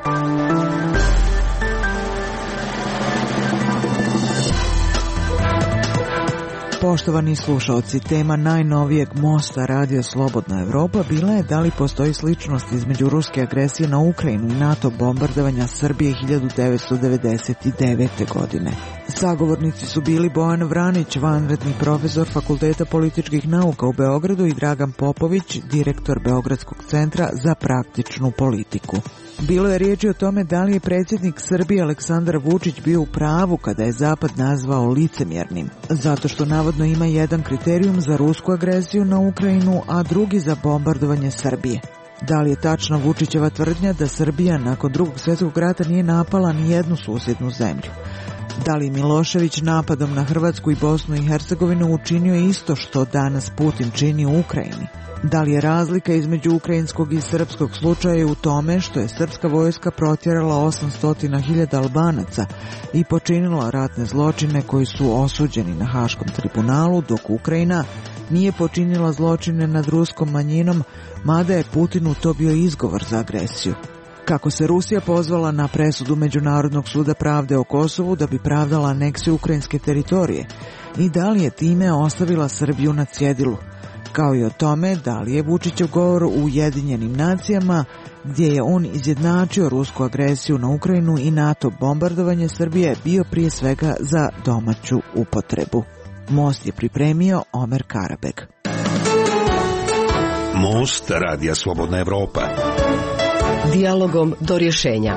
Poštovani slušalci, tema najnovijeg mosta Radio Slobodna Evropa bila je da li postoji sličnost između ruske agresije na Ukrajinu i NATO bombardovanja Srbije 1999. godine. Sagovornici su bili Bojan Vranić, vanredni profesor Fakulteta političkih nauka u Beogradu, i Dragan Popović, direktor Beogradskog centra za praktičnu politiku. Bilo je riječi o tome da li je predsjednik Srbije Aleksandar Vučić bio u pravu kada je Zapad nazvao licemjernim, zato što navodno ima jedan kriterijum za rusku agresiju na Ukrajinu, a drugi za bombardovanje Srbije. Da li je tačna Vučićeva tvrdnja da Srbija nakon Drugog svjetskog rata nije napala ni jednu susjednu zemlju? Da li Milošević napadom na Hrvatsku i Bosnu i Hercegovinu učinio isto što danas Putin čini u Ukrajini? Da li je razlika između ukrajinskog i srpskog slučaja u tome što je srpska vojska protjerala 800.000 Albanaca i počinila ratne zločine koji su osuđeni na Haškom tribunalu, dok Ukrajina nije počinila zločine nad ruskom manjinom, mada je Putinu to bio izgovor za agresiju? Kako se Rusija pozvala na presudu Međunarodnog suda pravde o Kosovu da bi pravdala aneksiju ukrajinske teritorije i da li je time ostavila Srbiju na cjedilu? Kao i o tome da li je Vučićev govor u Ujedinjenim nacijama, gdje je on izjednačio rusku agresiju na Ukrajinu i NATO bombardovanje Srbije, bio prije svega za domaću upotrebu. Most je pripremio Omer Karabeg. Most Radija Slobodna Evropa. Dijalogom do rješenja.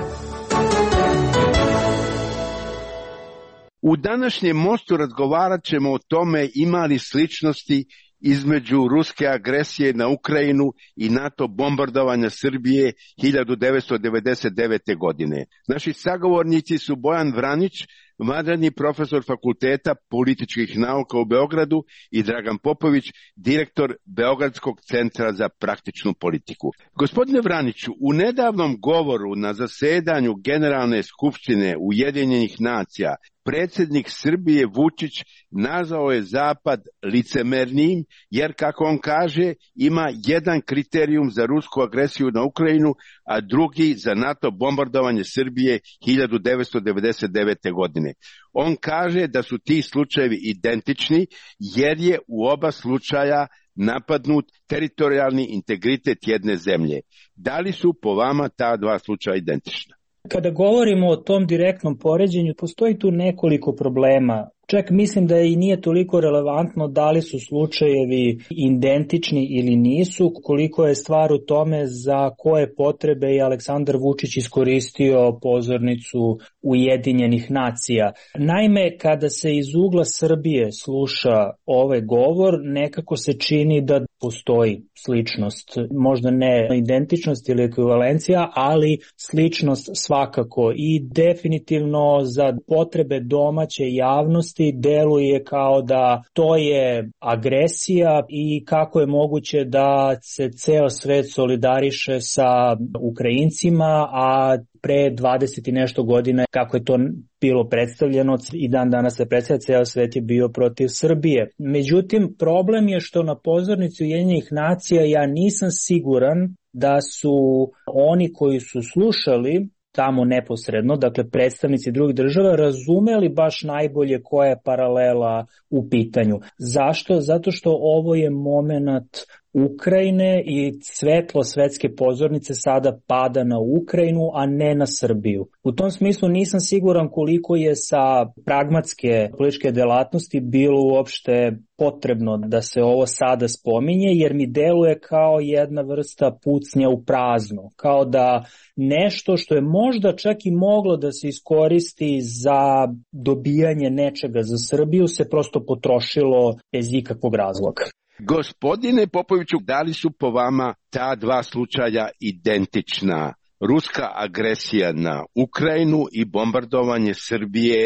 U današnjem mostu razgovarat ćemo o tome ima li sličnosti između ruske agresije na Ukrajinu i NATO bombardovanja Srbije 1999. godine. Naši sagovornici su Bojan Vranić, vanredni profesor Fakulteta političkih nauka u Beogradu, i Dragan Popović, direktor Beogradskog centra za praktičnu politiku. Gospodine Vraniću, u nedavnom govoru na zasedanju Generalne skupštine Ujedinjenih nacija predsjednik Srbije Vučić nazvao je Zapad licemernijim, jer, kako on kaže, ima jedan kriterijum za rusku agresiju na Ukrajinu, a drugi za NATO bombardovanje Srbije 1999. godine. On kaže da su ti slučajevi identični, jer je u oba slučaja napadnut teritorijalni integritet jedne zemlje. Da li su po vama ta dva slučaja identična? Kada govorimo o tom direktnom poređenju, postoji tu nekoliko problema. Čak mislim da i nije toliko relevantno da li su slučajevi identični ili nisu, koliko je stvar u tome za koje potrebe je Aleksandar Vučić iskoristio pozornicu Ujedinjenih nacija. Naime, kada se iz ugla Srbije sluša ovaj govor, nekako se čini da postoji sličnost, možda ne identičnost ili ekvivalencija, ali sličnost svakako, i definitivno za potrebe domaće javnosti deluje kao da to je agresija i kako je moguće da se ceo svet solidariše sa Ukrajincima, a pre 20 i nešto godina, kako je to bilo predstavljeno i dan danas se predstavlja, ceo svet je bio protiv Srbije. Međutim, problem je što na pozornici Ujedinjenih nacija ja nisam siguran da su oni koji su slušali tamo neposredno, dakle predstavnici drugih država, razumeli baš najbolje koja je paralela u pitanju. Zašto? Zato što ovo je momenat Ukrajine i svetlo svetske pozornice sada pada na Ukrajinu, a ne na Srbiju. U tom smislu nisam siguran koliko je sa pragmatske političke delatnosti bilo uopšte potrebno da se ovo sada spominje, jer mi deluje kao jedna vrsta pucnja u prazno, kao da nešto što je možda čak i moglo da se iskoristi za dobijanje nečega za Srbiju se prosto potrošilo bez ikakvog razloga. Gospodine Popoviću, da li su po vama ta dva slučaja identična? Ruska agresija na Ukrajinu i bombardovanje Srbije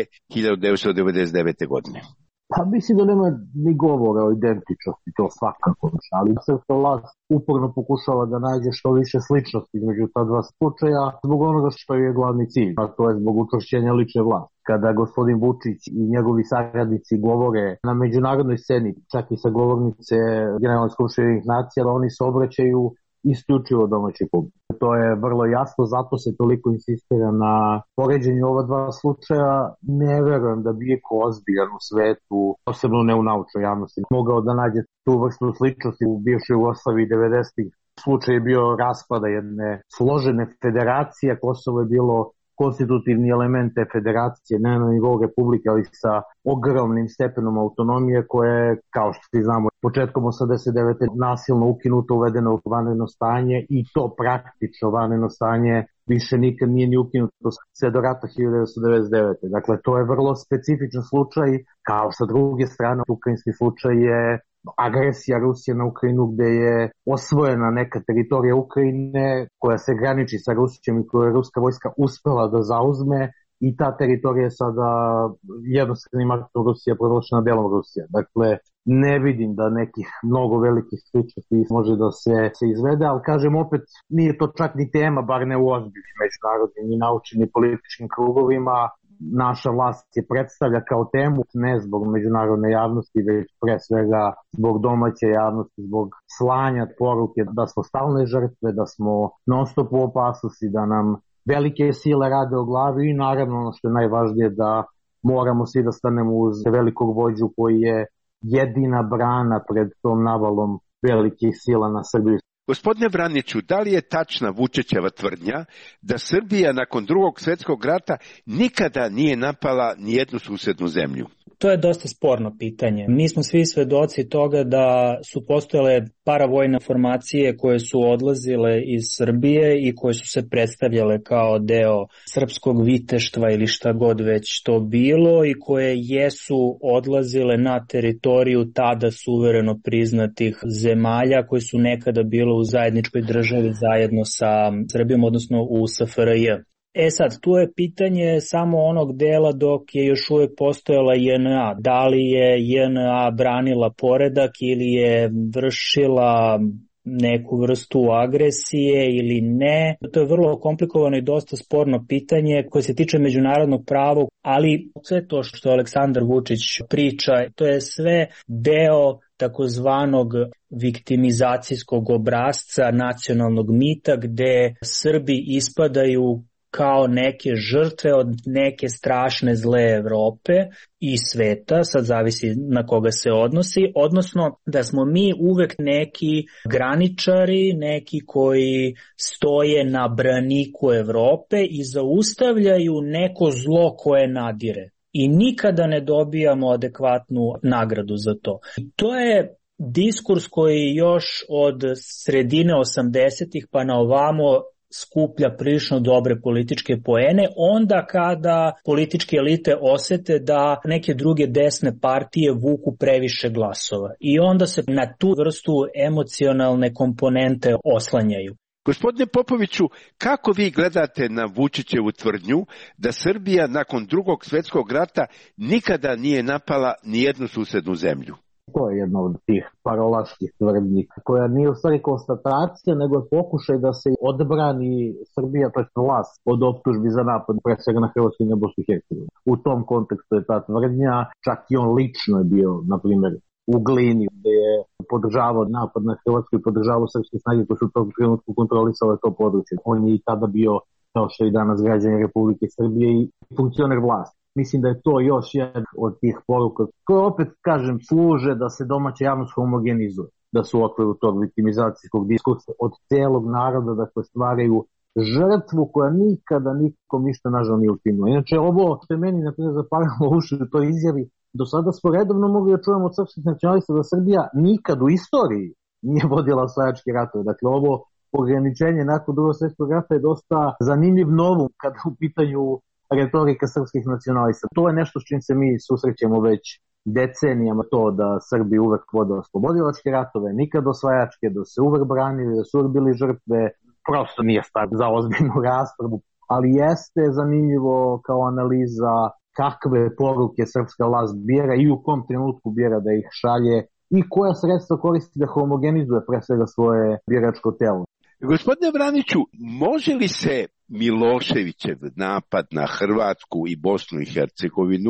1999. godine. Pa mislim da nema ni govora o identičnosti, to svakako, ali srpska vlast uporno pokušava da nađe što više sličnosti između ta dva slučaja zbog onoga što je glavni cilj, a to je zbog učvršćenja lične vlasti. Kada gospodin Vučić i njegovi saradnici govore na međunarodnoj sceni, čak i sa govornice Generalne skupštine Ujedinjenih nacija, oni se obraćaju isključivo domaći publike. To je vrlo jasno, zato se toliko insistira na poređenju ova dva slučaja. Ne verujem da bi iko ozbiljan u svetu, posebno ne u naučnoj javnosti, mogao da nađe tu vrstu sličnosti u bivšoj Jugoslaviji 90-ih. Slučaj je bio raspada jedne složene federacije, Kosovo je bilo konstitutivni element te federacije, ne na nivou republike, ali sa ogromnim stepenom autonomije koje, kao što svi znamo, početkom 89. nasilno ukinuto, uvedeno u vanredno stanje i to praktično vanredno stanje više nikad nije ni ukinuto sve do rata 1999. Dakle, to je vrlo specifičan slučaj, kao sa druge strane, ukrajinski slučaj je agresija Rusije na Ukrajinu gde je osvojena neka teritorija Ukrajine koja se graniči sa Rusijom i koju je ruska vojska uspela da zauzme i ta teritorija je sada jednostavnim aktom Rusije proglašena delom Rusije. Dakle, ne vidim da nekih mnogo velikih sličnosti može da se izvede, ali kažem opet, nije to čak ni tema, bar ne u ozbiljnim međunarodnim i naučnim i političkim krugovima. Naša vlast je predstavlja kao temu ne zbog međunarodne javnosti, već pre svega zbog domaće javnosti, zbog slanja poruke da smo stalne žrtve, da smo non stop u opasnosti, da nam velike sile rade o glavi i naravno ono što je najvažnije da moramo svi da stanemo uz velikog vođu koji je jedina brana pred tom navalom velikih sila na Srbiju. Gospodine Vraniću, da li je tačna Vučićeva tvrdnja da Srbija nakon Drugog svjetskog rata nikada nije napala nijednu susednu zemlju? To je dosta sporno pitanje. Mi smo svi svedoci toga da su postojale paravojne formacije koje su odlazile iz Srbije i koje su se predstavljale kao deo srpskog viteštva ili šta god već to bilo i koje jesu odlazile na teritoriju tada suvereno priznatih zemalja koje su nekada bile u zajedničkoj državi zajedno sa Srbijom, odnosno u SFRJ. Sad, tu je pitanje samo onog dela dok je još uvijek postojala JNA. Da li je JNA branila poredak ili je vršila neku vrstu agresije ili ne. To je vrlo komplikovano i dosta sporno pitanje koje se tiče međunarodnog prava, ali sve to što Aleksandar Vučić priča, to je sve deo takozvanog viktimizacijskog obrasca nacionalnog mita gde Srbi ispadaju kao neke žrtve od neke strašne zle Evrope i sveta, sad zavisi na koga se odnosi, odnosno da smo mi uvek neki graničari, neki koji stoje na braniku Evrope i zaustavljaju neko zlo koje nadire. I nikada ne dobijamo adekvatnu nagradu za to. To je diskurs koji još od sredine 80-ih pa na ovamo skuplja prilično dobre političke poene, onda kada političke elite osete da neke druge desne partije vuku previše glasova. I onda se na tu vrstu emocionalne komponente oslanjaju. Gospodine Popoviću, kako vi gledate na Vučićevu tvrdnju da Srbija nakon Drugog svjetskog rata nikada nije napala nijednu susednu zemlju? To je jedna od tih parolaških tvrdnji, koja nije u stvari konstatacija, nego je pokušaj da se odbrani Srbija, to je vlast, od optužbi za napad, pre svega na Hrvatsku i na Bosnu i Hercegovinu. U tom kontekstu je ta tvrdnja, čak i on lično je bio, na primjer, u Glini, gde je podržavao napad na Hrvatsku i podržavao srpske snage koje su u tom trenutku kontrolisale to područje. On je i tada bio, kao što i danas, građanin Republike Srbije i funkcioner vlasti. Mislim da je to još jedan od tih poruka koje opet, kažem, služe da se domaća javnost homogenizuje, da su u okviru tog viktimizacijskog diskursa od celog naroda, dakle stvaraju žrtvu koja nikada nikom ništa nažal nije učinila. Inače, ovo što je meni naprijed zaparalo uši u toj izjavi, do sada smo redovno mogli da čujemo od srpskih nacionalista da Srbija nikad u istoriji nije vodila osvajačke ratove. Dakle, ovo ograničenje nakon Drugog svjetskog rata je dosta zanimljiv novum kada u pitanju retorika srpskih nacionalista. To je nešto s čim se mi susrećemo već decenijama, to da Srbi uvek vode oslobodilačke ratove, nikad osvajačke, da se uvek branili, da su uvek bili žrtve, prosto nije stvar za ozbiljnu raspravu, ali jeste zanimljivo kao analiza kakve poruke srpska vlast bira i u kom trenutku bira da ih šalje i koja sredstva koristi da homogenizuje pre svega svoje biračko telo. Gospodine Vraniću, može li se Miloševićev napad na Hrvatsku i Bosnu i Hercegovinu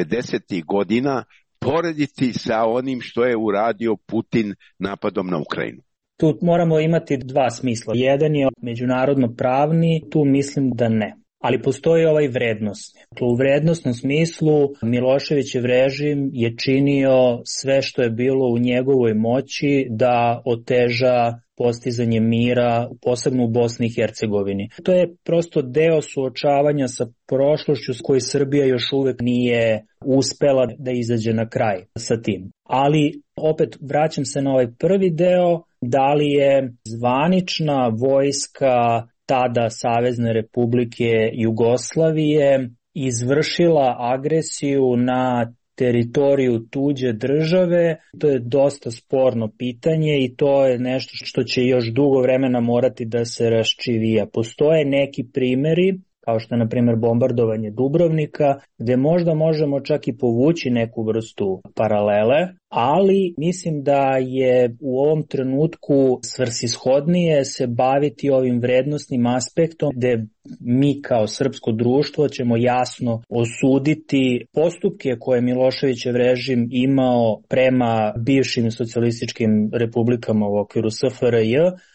90. godina porediti sa onim što je uradio Putin napadom na Ukrajinu? Tu moramo imati dva smisla. Jedan je međunarodno pravni, tu mislim da ne. Ali postoji ovaj vrednosni. U vrednosnom smislu Miloševićev režim je činio sve što je bilo u njegovoj moći da oteža postizanje mira, posebno u Bosni i Hercegovini. To je prosto deo suočavanja sa prošlošću s kojoj Srbija još uvek nije uspela da izađe na kraj sa tim. Ali opet vraćam se na ovaj prvi deo, da li je zvanična vojska tada Savezne Republike Jugoslavije izvršila agresiju na teritoriju tuđe države, to je dosta sporno pitanje i to je nešto što će još dugo vremena morati da se raščivija. Postoje neki primeri, kao što je na primjer bombardovanje Dubrovnika, gde možda možemo čak i povući neku vrstu paralele, ali mislim da je u ovom trenutku svrsishodnije se baviti ovim vrednosnim aspektom, gde mi kao srpsko društvo ćemo jasno osuditi postupke koje Miloševićev režim imao prema bivšim socijalističkim republikama u okviru SFRJ,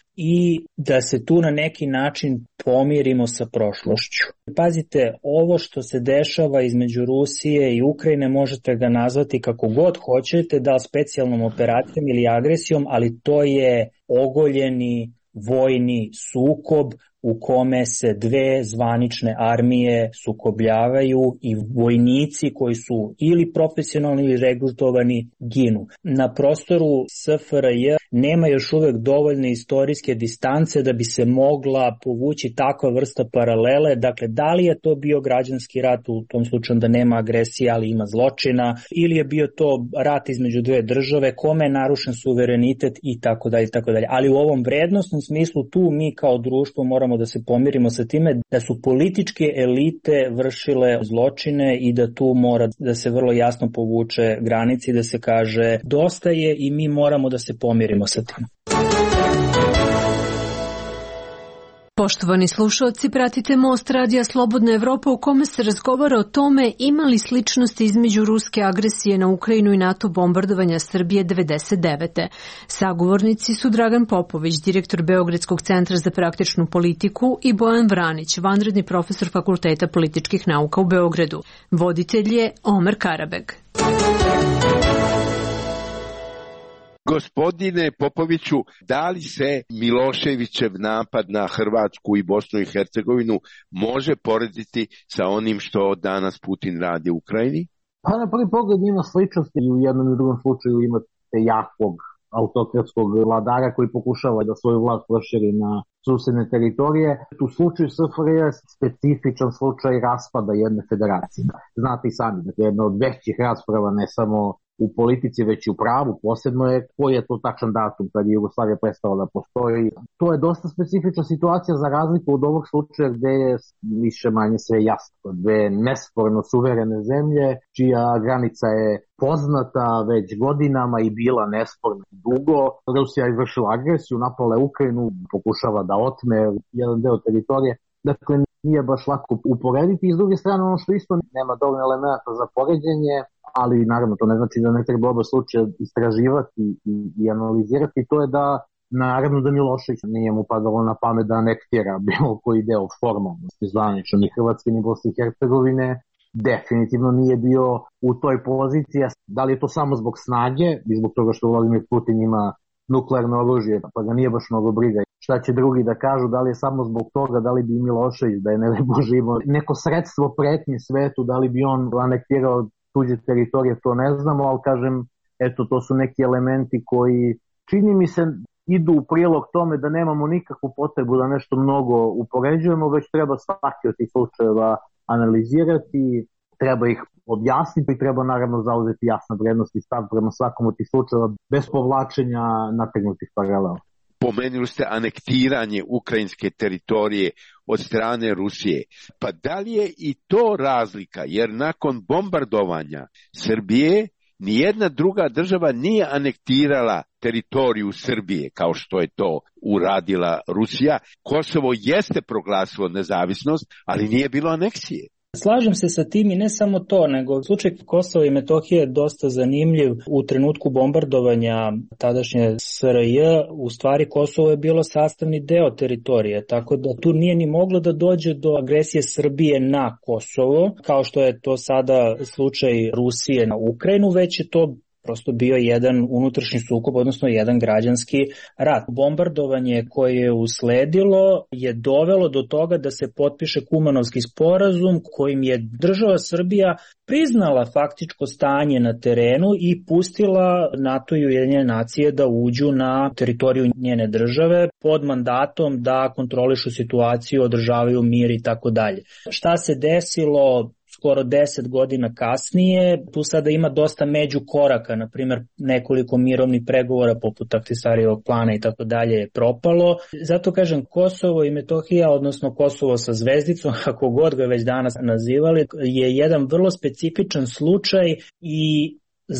i da se tu na neki način pomirimo sa prošlošću. Pazite, ovo što se dešava između Rusije i Ukrajine možete ga nazvati kako god hoćete, da specijalnom operacijom ili agresijom, ali to je ogoljeni vojni sukob u kome se dve zvanične armije sukobljavaju i vojnici koji su ili profesionalni ili regrutovani ginu. Na prostoru SFRJ nema još uvek dovoljne istorijske distance da bi se mogla povući takva vrsta paralele. Dakle, da li je to bio građanski rat, u tom slučaju da nema agresije, ali ima zločina, ili je bio to rat između dve države, kome je narušen suverenitet i tako dalje, tako dalje. Ali u ovom vrednosnom smislu tu mi kao društvo moramo da se pomirimo sa time da su političke elite vršile zločine i da tu mora da se vrlo jasno povuče granici i da se kaže dosta je i mi moramo da se pomirimo sa tim. Poštovani slušalci, pratite Most radija Slobodna Evropa u kome se razgovara o tome ima li sličnosti između ruske agresije na Ukrajinu i NATO bombardovanja Srbije 1999. Sagovornici su Dragan Popović, direktor Beogradskog centra za praktičnu politiku, i Bojan Vranić, vanredni profesor Fakulteta političkih nauka u Beogradu. Voditelj je Omer Karabeg. Gospodine Popoviću, da li se Miloševićev napad na Hrvatsku i Bosnu i Hercegovinu može porediti sa onim što danas Putin radi u Ukrajini? Pa na prvi pogled ima sličnosti i u jednom i u drugom slučaju imate jakog autokratskog vladara koji pokušava da svoju vlast proširi na susedne teritorije. U slučaju SFRJ je specifičan slučaj raspada jedne federacije. Znate i sami, dakle, jedna od većih rasprava ne samo u politici, već i u pravu, posebno je koji je to tačan datum kad je Jugoslavija prestala da postoji. To je dosta specifična situacija za razliku od ovog slučaja gde je više manje sve jasno. Dve nesporno suverene zemlje, čija granica je poznata već godinama i bila nesporna dugo. Rusija je vršila agresiju, napala je Ukrajinu, pokušava da otme jedan deo teritorije. Dakle, nije baš lako uporediti. I s druge strane, ono što isto nema dovoljno elementa za poređenje, ali naravno to ne znači da ne treba oba slučaja istraživati i analizirati, to je da naravno da Milošević nije mu padalo na pamet da anektira bilo koji deo formalnosti zvanično ni Hrvatske ni Bosne i Hercegovine, definitivno nije bio u toj poziciji. Da li je to samo zbog snage i zbog toga što Vladimir Putin ima nuklearno oružje, pa ga nije baš mnogo briga šta će drugi da kažu, da li je samo zbog toga, da li bi Milošević, da je ne Bože imao neko sredstvo pretnje svetu, da li bi on anektirao tuđe teritorije, to ne znamo, ali kažem, eto, to su neki elementi koji, čini mi se, idu u prilog tome da nemamo nikakvu potrebu da nešto mnogo upoređujemo, već treba svaki od tih slučajeva analizirati, treba ih objasniti i treba naravno zauzeti jasna vrednost i stav prema svakom od tih slučajeva bez povlačenja nategnutih paralela. Pomenuli ste anektiranje ukrajinske teritorije od strane Rusije. Pa da li je i to razlika? Jer nakon bombardovanja Srbije nijedna druga država nije anektirala teritoriju Srbije kao što je to uradila Rusija. Kosovo jeste proglasilo nezavisnost, ali nije bilo aneksije. Slažem se sa tim i ne samo to, nego slučaj Kosova i Metohije je dosta zanimljiv. U trenutku bombardovanja tadašnje SRJ, u stvari Kosovo je bilo sastavni deo teritorije, tako da tu nije ni moglo da dođe do agresije Srbije na Kosovo, kao što je to sada slučaj Rusije na Ukrajinu, već je to prosto bio jedan unutrašnji sukob, odnosno jedan građanski rat. Bombardovanje koje je usledilo je dovelo do toga da se potpiše Kumanovski sporazum kojim je država Srbija priznala faktičko stanje na terenu i pustila NATO i Ujedinjene nacije da uđu na teritoriju njene države pod mandatom da kontrolišu situaciju, održavaju mir i tako dalje. Šta se desilo skoro 10 godina kasnije? Tu sada ima dosta međukoraka, na primjer nekoliko mirovnih pregovora poput Ahtisarijevog plana i tako dalje je propalo. Zato kažem, Kosovo i Metohija, odnosno Kosovo sa zvezdicom, kako god ga već danas nazivali, je jedan vrlo specifičan slučaj i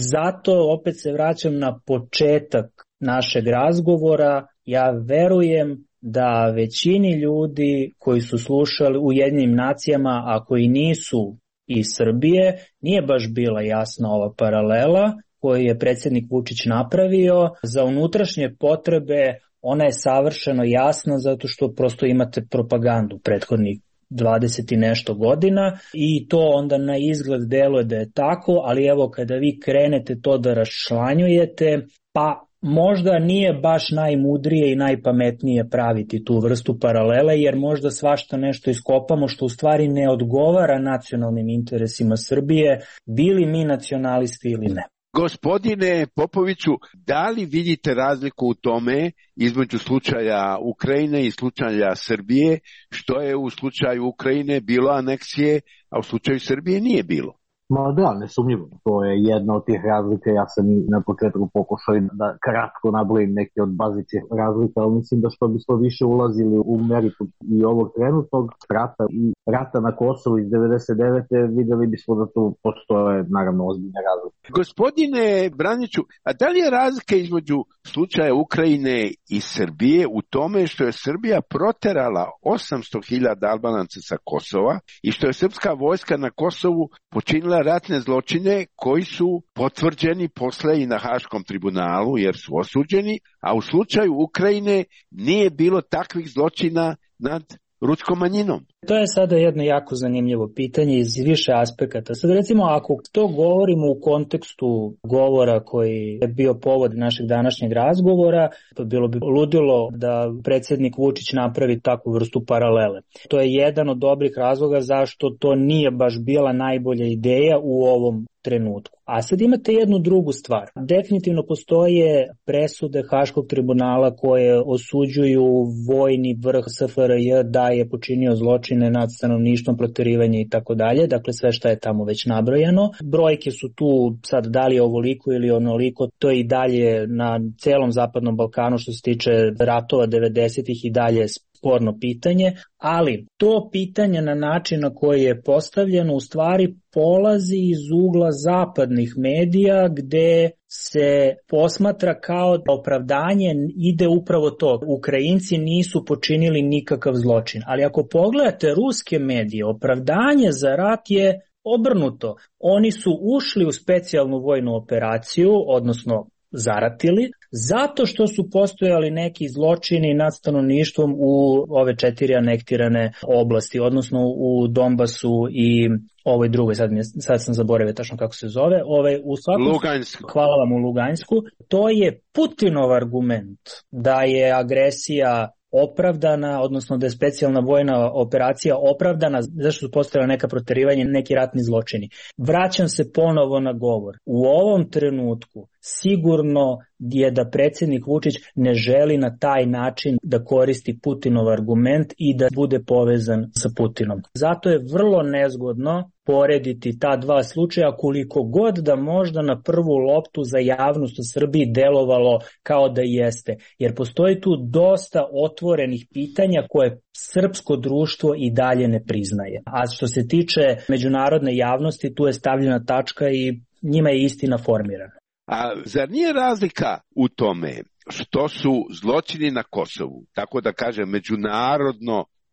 zato opet se vraćam na početak našeg razgovora. Ja verujem da većini ljudi koji su slušali u Ujedinjenim nacijama, a koji nisu iz Srbije, nije baš bila jasna ova paralela koju je predsjednik Vučić napravio. Za unutrašnje potrebe ona je savršeno jasna zato što prosto imate propagandu prethodnih 20 i nešto godina i to onda na izgled deluje da je tako, ali evo kada vi krenete to da raščlanjujete, pa možda nije baš najmudrije i najpametnije praviti tu vrstu paralele, jer možda svašta nešto iskopamo što u stvari ne odgovara nacionalnim interesima Srbije, bili mi nacionalisti ili ne. Gospodine Popoviću, da li vidite razliku u tome između slučaja Ukrajine i slučaja Srbije, što je u slučaju Ukrajine bilo aneksije, a u slučaju Srbije nije bilo? Ma da, nesumnjivo. To je jedna od tih razlika. Ja sam i na početku pokušao da kratko nabrojim neke od bazičnih razlika, ali mislim da što bismo više ulazili u meritum i ovog trenutnog rata i rata na Kosovu iz 99. vidjeli bismo da tu postoje naravno ozbiljne razlike. Gospodine Braniću, a da li je razlika između slučaja Ukrajine i Srbije u tome što je Srbija proterala 800.000 Albanaca sa Kosova i što je srpska vojska na Kosovu počinila ratne zločine koji su potvrđeni posle i na Haškom tribunalu jer su osuđeni, a u slučaju Ukrajine nije bilo takvih zločina nad ruskom manjinom? To je sada jedno jako zanimljivo pitanje iz više aspekata. Sad recimo, ako to govorimo u kontekstu govora koji je bio povod našeg današnjeg razgovora, to bilo bi ludilo da predsjednik Vučić napravi takvu vrstu paralele. To je jedan od dobrih razloga zašto to nije baš bila najbolja ideja u ovom trenutku. A sad imate jednu drugu stvar. Definitivno postoje presude Haškog tribunala koje osuđuju vojni vrh SFRJ da je počinio zločine nad stanovništvom, proterivanje i tako dalje. Dakle, sve što je tamo već nabrojano. Brojke su tu sad da li je ovoliko ili onoliko, to je i dalje na celom Zapadnom Balkanu što se tiče ratova 90-ih i dalje sporno pitanje, ali to pitanje na način na koji je postavljeno u stvari polazi iz ugla zapadnih medija gde se posmatra kao da opravdanje ide upravo to. Ukrajinci nisu počinili nikakav zločin, ali ako pogledate ruske medije, opravdanje za rat je obrnuto. Oni su ušli u specijalnu vojnu operaciju, odnosno zaratili, zato što su postojali neki zločini nad stanovništvom u ove 4 anektirane oblasti, odnosno u Donbasu i ovoj drugoj, sad sam zaboravio tačno kako se zove, u svakom Lugansku. Hvala vam, u Lugansku. To je Putinov argument da je agresija opravdana, odnosno da je specijalna vojna operacija opravdana, zašto su postojala neka proterivanja, neki ratni zločini. Vraćam se ponovo na govor. U ovom trenutku sigurno je da predsjednik Vučić ne želi na taj način da koristi Putinov argument i da bude povezan sa Putinom. Zato je vrlo nezgodno porediti ta dva slučaja, koliko god da možda na prvu loptu za javnost u Srbiji delovalo kao da jeste. Jer postoji tu dosta otvorenih pitanja koje srpsko društvo i dalje ne priznaje. A što se tiče međunarodne javnosti, tu je stavljena tačka i njima je istina formirana. A zar nije razlika u tome što su zločini na Kosovu, tako da kažem međunarodno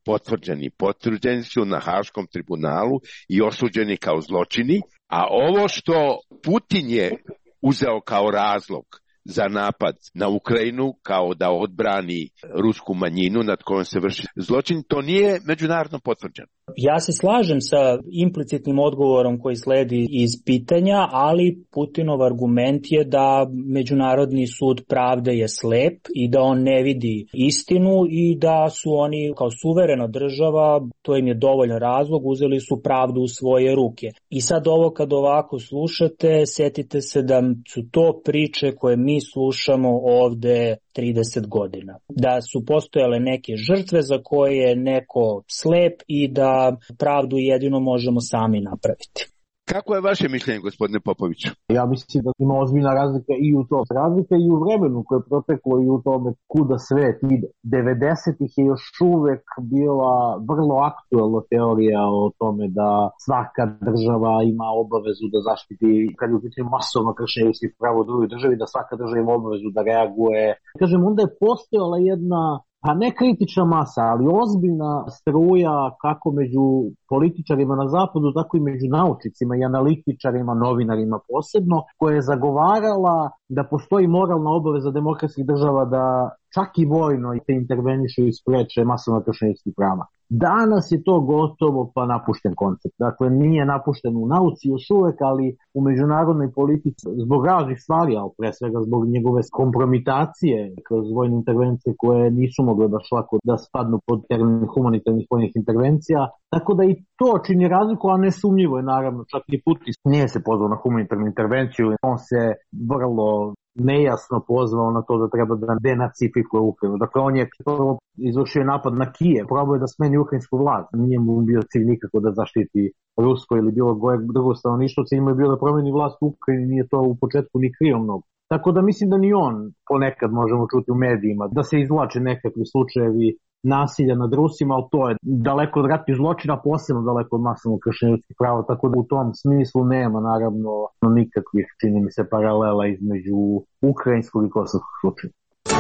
potvrđeni. Potvrđeni su na Haškom tribunalu i osuđeni kao zločini, a ovo što Putin je uzeo kao razlog za napad na Ukrajinu, kao da odbrani rusku manjinu nad kojom se vrši zločin, to nije međunarodno potvrđeno. Ja se slažem sa implicitnim odgovorom koji sledi iz pitanja, ali Putinov argument je da Međunarodni sud pravde je slep i da on ne vidi istinu i da su oni kao suverena država, to im je dovoljan razlog, uzeli su pravdu u svoje ruke. I sad ovo kad ovako slušate, setite se da su to priče koje mi slušamo ovde 30 godina. Da su postojale neke žrtve za koje je neko slep i da pravdu jedino možemo sami napraviti. Kako je vaše mišljenje, gospodine Popoviću? Ja mislim da ima ozbiljna razlika i u tom. Razlika i u vremenu koje je proteklo i u tome kuda svet ide. 90-ih je još uvek bila vrlo aktuelna teorija o tome da svaka država ima obavezu da zaštiti, kad je u pitanju masovno kršenje ljudskih prava u drugoj državi, da svaka država ima obavezu da reaguje. Kažem, onda je postojala jedna, pa ne kritična masa, ali ozbiljna struja kako među političarima na zapadu, tako i među naučnicima i analitičarima, novinarima posebno, koja je zagovarala da postoji moralna obaveza demokratskih država da čak i vojno te intervenišu i spreče masovno kršenje ljudskih prava. Danas je to gotovo pa napušten koncept. Dakle, nije napušten u nauci još uvek, ali u međunarodnoj politici zbog raznih stvari, ali pre svega zbog njegove kompromitacije kroz vojne intervencije koje nisu mogle baš lako da spadnu pod termin humanitarnih vojnih intervencija. Tako da i to čini razliku, a nesumnjivo je naravno, čak i Putin nije se pozvao na humanitarnu intervenciju, on se vrlo nejasno pozvao na to da treba da denacifikuje Ukrajinu. Dakle, on je prvo izvršio napad na Kijev, probao je da smeni ukrajinsku vlast. Nije mu bio cilj nikako da zaštiti rusko ili bilo drugo stanovništvo, cilj mu je bio da promeni vlast u Ukrajini, nije to u početku ni krio mnogo. Tako da mislim da ni on, ponekad možemo čuti u medijima, da se izvlače nekakvi slučajevi nasilja nad Rusima, ali to je daleko od ratnih zločina, posebno daleko od masovnog kršenja ljudskih prava, tako da u tom smislu nema naravno nikakvih, čini mi se, paralela između ukrajinskog i kosovskog slučaja.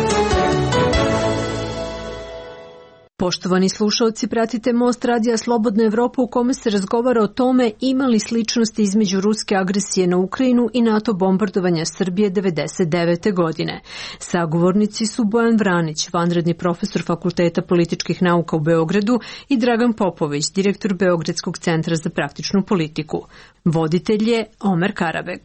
Poštovani slušalci, pratite Most radija Slobodna Evropa u kome se razgovara o tome ima li sličnosti između ruske agresije na Ukrajinu i NATO bombardovanja Srbije 1999. godine. Sagovornici su Bojan Vranić, vanredni profesor Fakulteta političkih nauka u Beogradu, i Dragan Popović, direktor Beogradskog centra za praktičnu politiku. Voditelj je Omer Karabeg.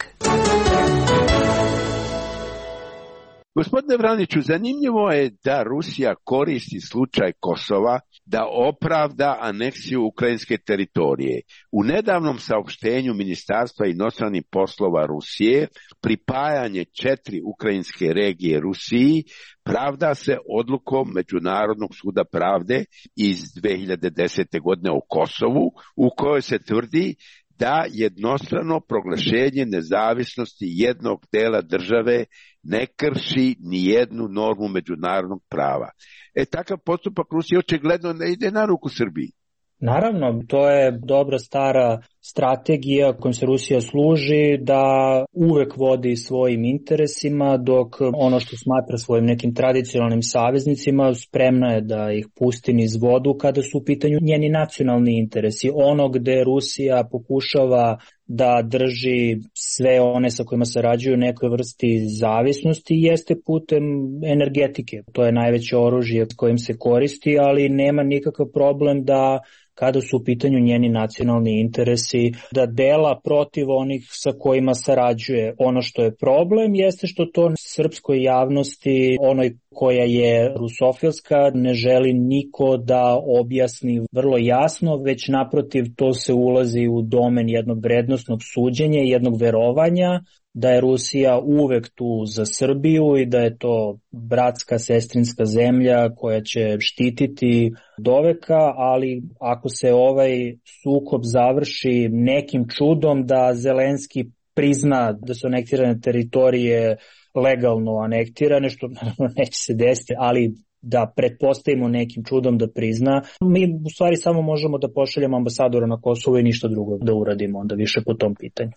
Gospodine Vraniću, zanimljivo je da Rusija koristi slučaj Kosova da opravda aneksiju ukrajinske teritorije. U nedavnom saopštenju Ministarstva inostranih poslova Rusije pripajanje 4 ukrajinske regije Rusiji pravda se odlukom Međunarodnog suda pravde iz 2010. godine o Kosovu, u kojoj se tvrdi da jednostrano proglašenje nezavisnosti jednog dela države ne krši ni jednu normu međunarodnog prava. Takav postupak Rusije očigledno ne ide na ruku Srbiji. Naravno, to je dobra stara strategija kojom se Rusija služi da uvek vodi svojim interesima, dok ono što smatra svojim nekim tradicionalnim saveznicima spremna je da ih pusti niz vodu kada su u pitanju njeni nacionalni interesi. Ono gde Rusija pokušava da drži sve one sa kojima sarađuju nekoj vrsti zavisnosti jeste putem energetike. To je najveće oružje kojim se koristi, ali nema nikakav problem da kada su u pitanju njeni nacionalni interesi, da dela protiv onih sa kojima sarađuje. Ono što je problem jeste što to srpskoj javnosti, onoj koja je rusofilska, ne želi niko da objasni vrlo jasno, već naprotiv to se ulazi u domen jednog vrednosnog suđenja i jednog verovanja da je Rusija uvek tu za Srbiju i da je to bratska, sestrinska zemlja koja će štititi doveka, ali ako se ovaj sukob završi nekim čudom da Zelenski prizna da su anektirane teritorije legalno anektirane, što naravno neće se desiti, ali da pretpostavimo nekim čudom da prizna. Mi u stvari samo možemo da pošaljemo ambasadora na Kosovo i ništa drugo da uradimo onda više po tom pitanju.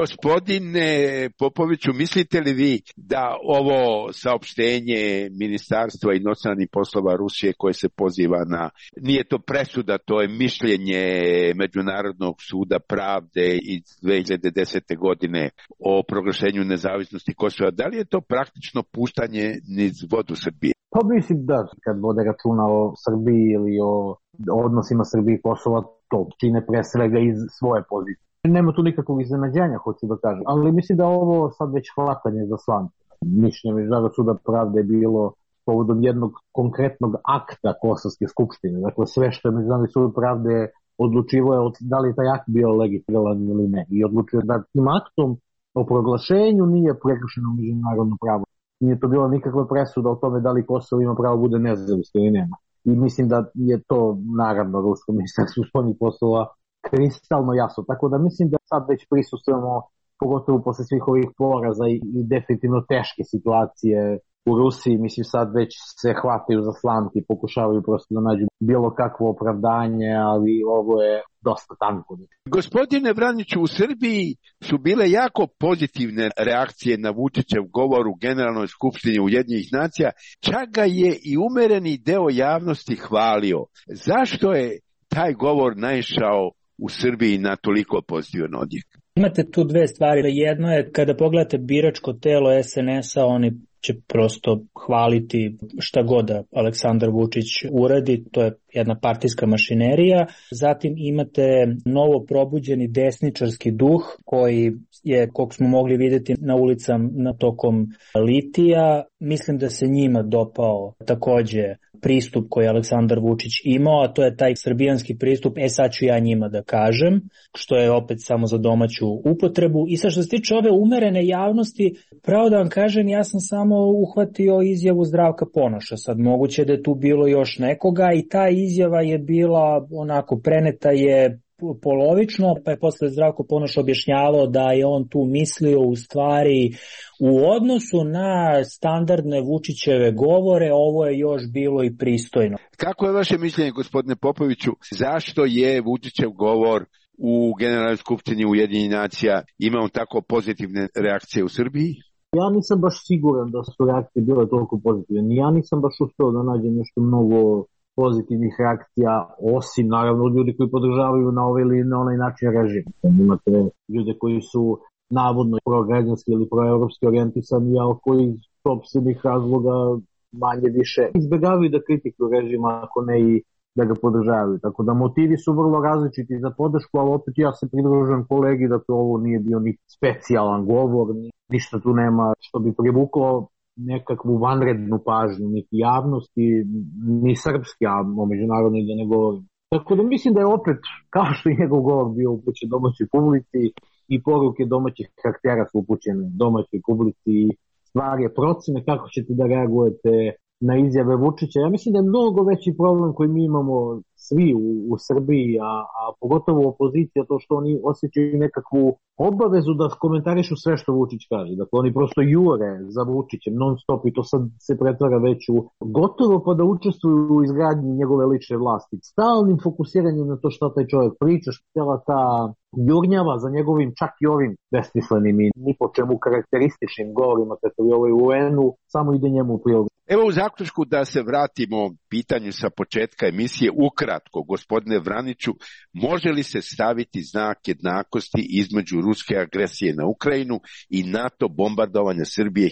Gospodine Popoviću, mislite li vi da ovo saopštenje Ministarstva inostranih poslova Rusije koje se poziva na, nije to presuda, to je mišljenje Međunarodnog suda pravde iz 2010. godine o proglašenju nezavisnosti Kosova, da li je to praktično puštanje niz vodu Srbije? Pa mislim da kad vode računa o Srbiji ili o odnosima Srbije i Kosova, to čine pre svega iz svoje pozicije. Nema tu nikakvog iznenađenja, hoću da kažem, ali mislim da ovo sad već hvatanje za slance. Mišljenje Međunarodnog suda pravde je bilo povodom jednog konkretnog akta Kosovske skupštine. Dakle, sve što je Međunarodni sud pravde odlučivo je da li je taj akt bio legitiman ili ne. I odlučio da tim aktom o proglašenju nije prekršeno međunarodno pravo. Nije to bila nikakva presuda o tome da li Kosovo ima pravo bude nezavisno ili nema. I mislim da je to naravno Rusko ministarstvo spoljnih poslova kristalno jasno. Tako da mislim da sad već prisustujemo, pogotovo posle svih ovih poraza i definitivno teške situacije u Rusiji, mislim sad već se hvataju za slamke i pokušavaju prosto da nađu bilo kakvo opravdanje, ali ovo je dosta tanko. Gospodine Vraniću, u Srbiji su bile jako pozitivne reakcije na Vučićev govor u Generalnoj skupštini Ujedinjenih nacija, čak ga je i umereni deo javnosti hvalio. Zašto je taj govor naišao u Srbiji na toliko pozitivan odjek? Imate tu dve stvari. Jedno je kada pogledate biračko telo SNS-a, oni će prosto hvaliti šta god da Aleksandar Vučić uradi, to je jedna partijska mašinerija. Zatim imate novo probuđeni desničarski duh koji je, koliko smo mogli vidjeti na ulicama tokom litija, mislim da se njima dopao takođe pristup koji je Aleksandar Vučić imao, a to je taj srbijanski pristup, sad ću ja njima da kažem, što je opet samo za domaću upotrebu. I sad što se tiče ove umerene javnosti, pravo da vam kažem, ja sam samo uhvatio izjavu Zdravka Ponoša, sad moguće da je tu bilo još nekoga i ta izjava je bila onako preneta je polovično, pa je posle Zdravko Ponoš objašnjavao da je on tu mislio u stvari u odnosu na standardne Vučićeve govore, ovo je još bilo i pristojno. Kako je vaše mišljenje, gospodine Popoviću, zašto je Vučićev govor u Generalnoj skupštini Ujedinjenih nacija imao tako pozitivne reakcije u Srbiji? Ja nisam baš siguran da su reakcije bile toliko pozitivne. Ja nisam baš uspeo da nađem nešto mnogo pozitivnih reakcija, osim naravno ljudi koji podržavaju na ovaj ili na onaj način režim. Imate ljude koji su navodno prograđanski ili proevropski orijentisani, a koji iz sopstvenih razloga manje više izbegavaju da kritikuju režima, ako ne i da ga podržavaju. Tako da motivi su vrlo različiti za podršku, ali opet ja se pridružujem kolegi da to ovo nije bio ni specijalan govor, ništa tu nema što bi privuklo nekakvu vanrednu pažnju, niti javnosti, ni srpski, a o međunarodnoj da ne govorim. Tako da mislim da je opet, kao što i njegov govor bio upućen domaćoj publici, i poruke domaćih karaktera su upućene domaćoj publici, stvar je procene kako ćete da reagujete na izjave Vučića. Ja mislim da je mnogo veći problem koji mi imamo svi u Srbiji, a pogotovo opozicija, to što oni osjećaju nekakvu obavezu da komentarišu sve što Vučić kaže. Dakle, oni prosto jure za Vučićem non stop i to sad se pretvara već u gotovo pa da učestvuju u izgradnji njegove lične vlasti. Stalnim fokusiranjem na to što taj čovjek priča, cijela ta jurnjava za njegovim čak i ovim besmislenim i ni po čemu karakterističnim govorima kako je ovaj UN-u, samo ide njemu u prilog. Evo u zaključku da se vratimo pitanju sa početka emisije, ukratko, gospodine Vraniću, može li se staviti znak jednakosti između ruske agresije na Ukrajinu i NATO bombardovanja Srbije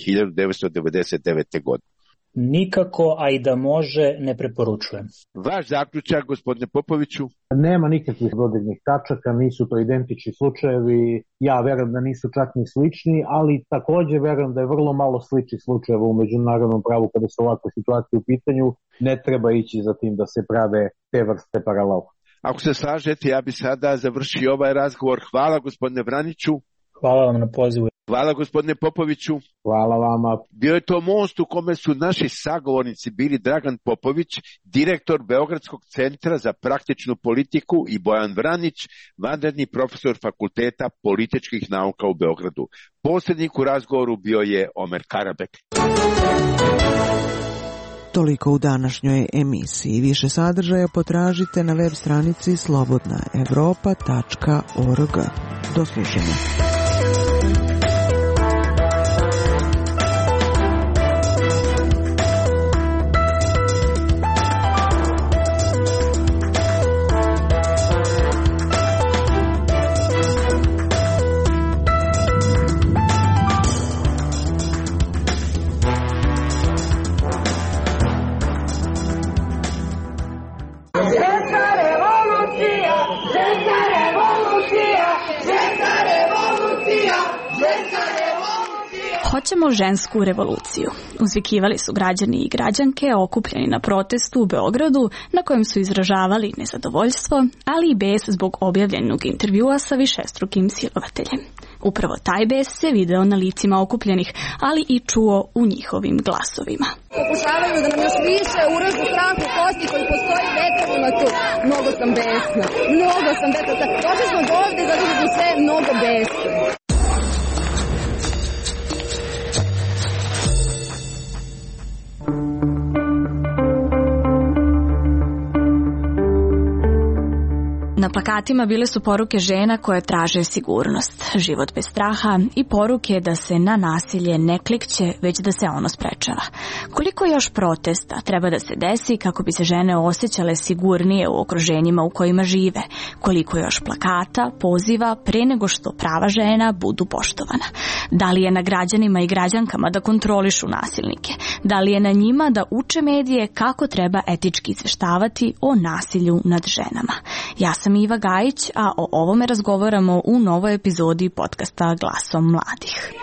1999. godine? Nikako, a i da može, ne preporučujem. Vaš zaključak, gospodine Popoviću? Nema nikakvih dodirnih tačaka, nisu to identični slučajevi, ja verujem da nisu čak ni slični, ali takođe verujem da je vrlo malo sličnih slučajeva u međunarodnom pravu kada su ovakve situacije u pitanju, ne treba ići za tim da se prave te vrste paralela. Ako se slažete, ja bi sada završio ovaj razgovor. Hvala gospodine Vraniću. Hvala vam na pozivu. Hvala gospodine Popoviću. Hvala vama. Bio je to most u kome su naši sagovornici bili Dragan Popović, direktor Beogradskog centra za praktičnu politiku, i Bojan Vranić, vanredni profesor Fakulteta političkih nauka u Beogradu. Posrednik u razgovoru bio je Omer Karabek. Toliko u današnjoj emisiji. Više sadržaja potražite na web stranici slobodnaevropa.org. Do slušanja. Hoćemo žensku revoluciju. Uzvikivali su građani i građanke okupljeni na protestu u Beogradu na kojem su izražavali nezadovoljstvo, ali i bes zbog objavljenog intervjua sa višestrukim silovateljem. Upravo taj bes se video na licima okupljenih, ali i čuo u njihovim glasovima. Pokušavaju da nam još više uražu strah u kosti koji postoji decenima tu. Mnogo sam besna. Došli smo do ovde zato što smo sve mnogo besne. Na plakatima bile su poruke žena koje traže sigurnost, život bez straha i poruke da se na nasilje ne klikće, već da se ono sprečava. Koliko još protesta treba da se desi kako bi se žene osjećale sigurnije u okruženjima u kojima žive? Koliko još plakata, poziva pre nego što prava žena budu poštovana? Da li je na građanima i građankama da kontrolišu nasilnike? Da li je na njima da uče medije kako treba etički izveštavati o nasilju nad ženama? Ja sam Iva Gajić, a o ovome razgovaramo u novoj epizodi podcasta Glasom mladih.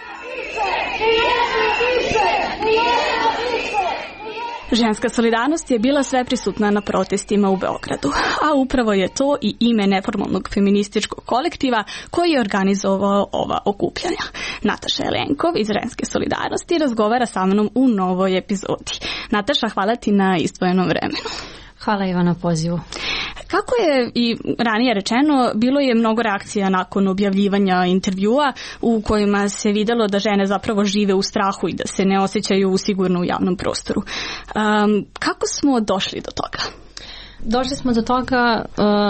Ženska solidarnost je bila sveprisutna na protestima u Beogradu, a upravo je to i ime neformalnog feminističkog kolektiva koji je organizovao ova okupljanja. Nataša Jelenkov iz Ženske solidarnosti razgovara sa mnom u novoj epizodi. Nataša, hvala ti na izdvojenom vremenu. Hvala Iva na pozivu. Kako je i ranije rečeno, bilo je mnogo reakcija nakon objavljivanja intervjua u kojima se videlo da žene zapravo žive u strahu i da se ne osjećaju sigurno u javnom prostoru. Kako smo došli do toga? Došli smo do toga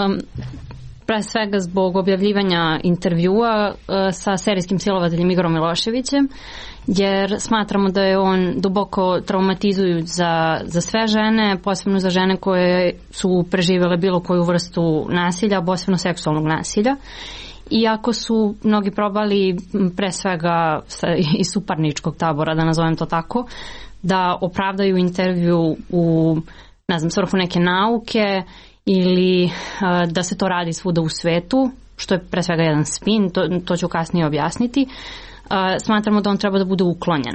pre svega zbog objavljivanja intervjua sa serijskim silovateljem Igorom Miloševićem, jer smatramo da je on duboko traumatizujuć za sve žene, posebno za žene koje su preživjele bilo koju vrstu nasilja, posebno seksualnog nasilja. Iako su mnogi probali, pre svega iz suparničkog tabora, da nazovem to tako, da opravdaju intervju u, svrhu neke nauke ili da se to radi svuda u svetu, što je pre svega jedan spin, to ću kasnije objasniti, smatramo da on treba da bude uklonjen.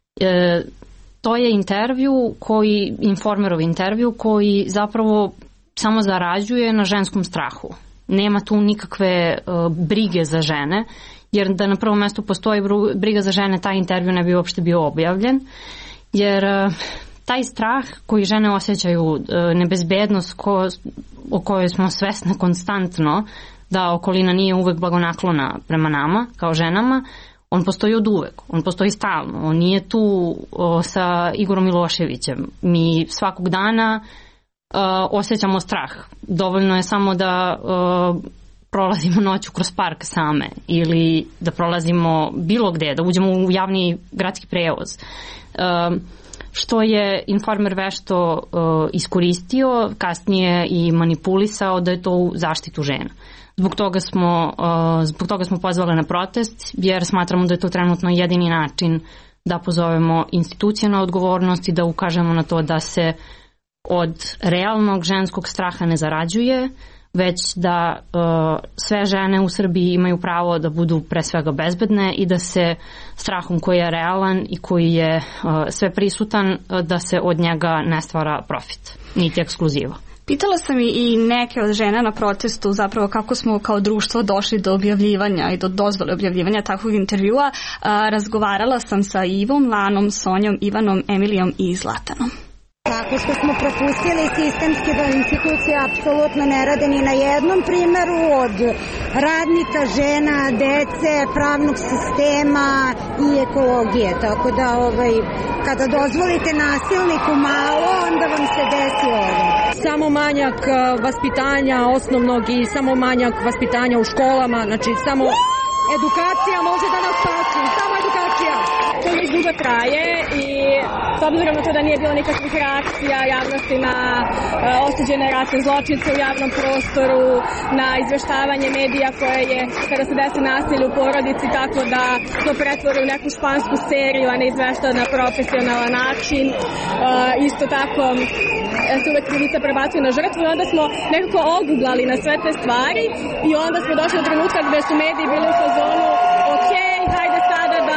To je Informerov intervju koji zapravo samo zarađuje na ženskom strahu. Nema tu nikakve brige za žene, jer da na prvom mestu postoji briga za žene, taj intervju ne bi uopšte bio objavljen, jer taj strah koji žene osjećaju, nebezbednost o kojoj smo svesne konstantno, da okolina nije uvek blagonaklona prema nama kao ženama, on postoji od uvek, on postoji stalno, on nije tu sa Igorom Miloševićem. Mi svakog dana osjećamo strah. Dovoljno je samo da prolazimo noću kroz park same ili da prolazimo bilo gde, da uđemo u javni gradski prevoz. Što je Informer vešto iskoristio, kasnije i manipulisao da je to u zaštitu žena. Zbog toga smo pozvali na protest, jer smatramo da je to trenutno jedini način da pozovemo institucije na odgovornost i da ukažemo na to da se od realnog ženskog straha ne zarađuje, već da sve žene u Srbiji imaju pravo da budu pre svega bezbedne i da se strahom koji je realan i koji je sve prisutan, da se od njega ne stvara profit, niti ekskluziva. Pitala sam i neke od žena na protestu zapravo kako smo kao društvo došli do objavljivanja i do dozvole objavljivanja takvog intervjua. Razgovarala sam sa Ivom, Lanom, Sonjom, Ivanom, Emilijom i Zlatanom. Tako što smo propustili sistemski da institucije apsolutno ne rade ni na jednom primeru, od radnika, žena, dece, pravnog sistema i ekologije. Tako da kada dozvolite nasilniku malo, onda vam se desi ovo. Samo manjak vaspitanja osnovnog i samo manjak vaspitanja u školama, znači samo edukacija može da nas spasi, samo edukacija. To već dugo traje i s obzirom na to da nije bilo nikakvih reakcija javnosti na osuđene ratne zločince u javnom prostoru, na izveštavanje medija koje je, kada se desi nasilje u porodici, tako da to pretvori u neku špansku seriju, a ne izveštava na profesionalan način. Isto tako se uvek krivica prebacuje na žrtvu i onda smo nekako oguglali na sve te stvari i onda smo došli do trenutka gde su mediji bili u fazonu hajde sada da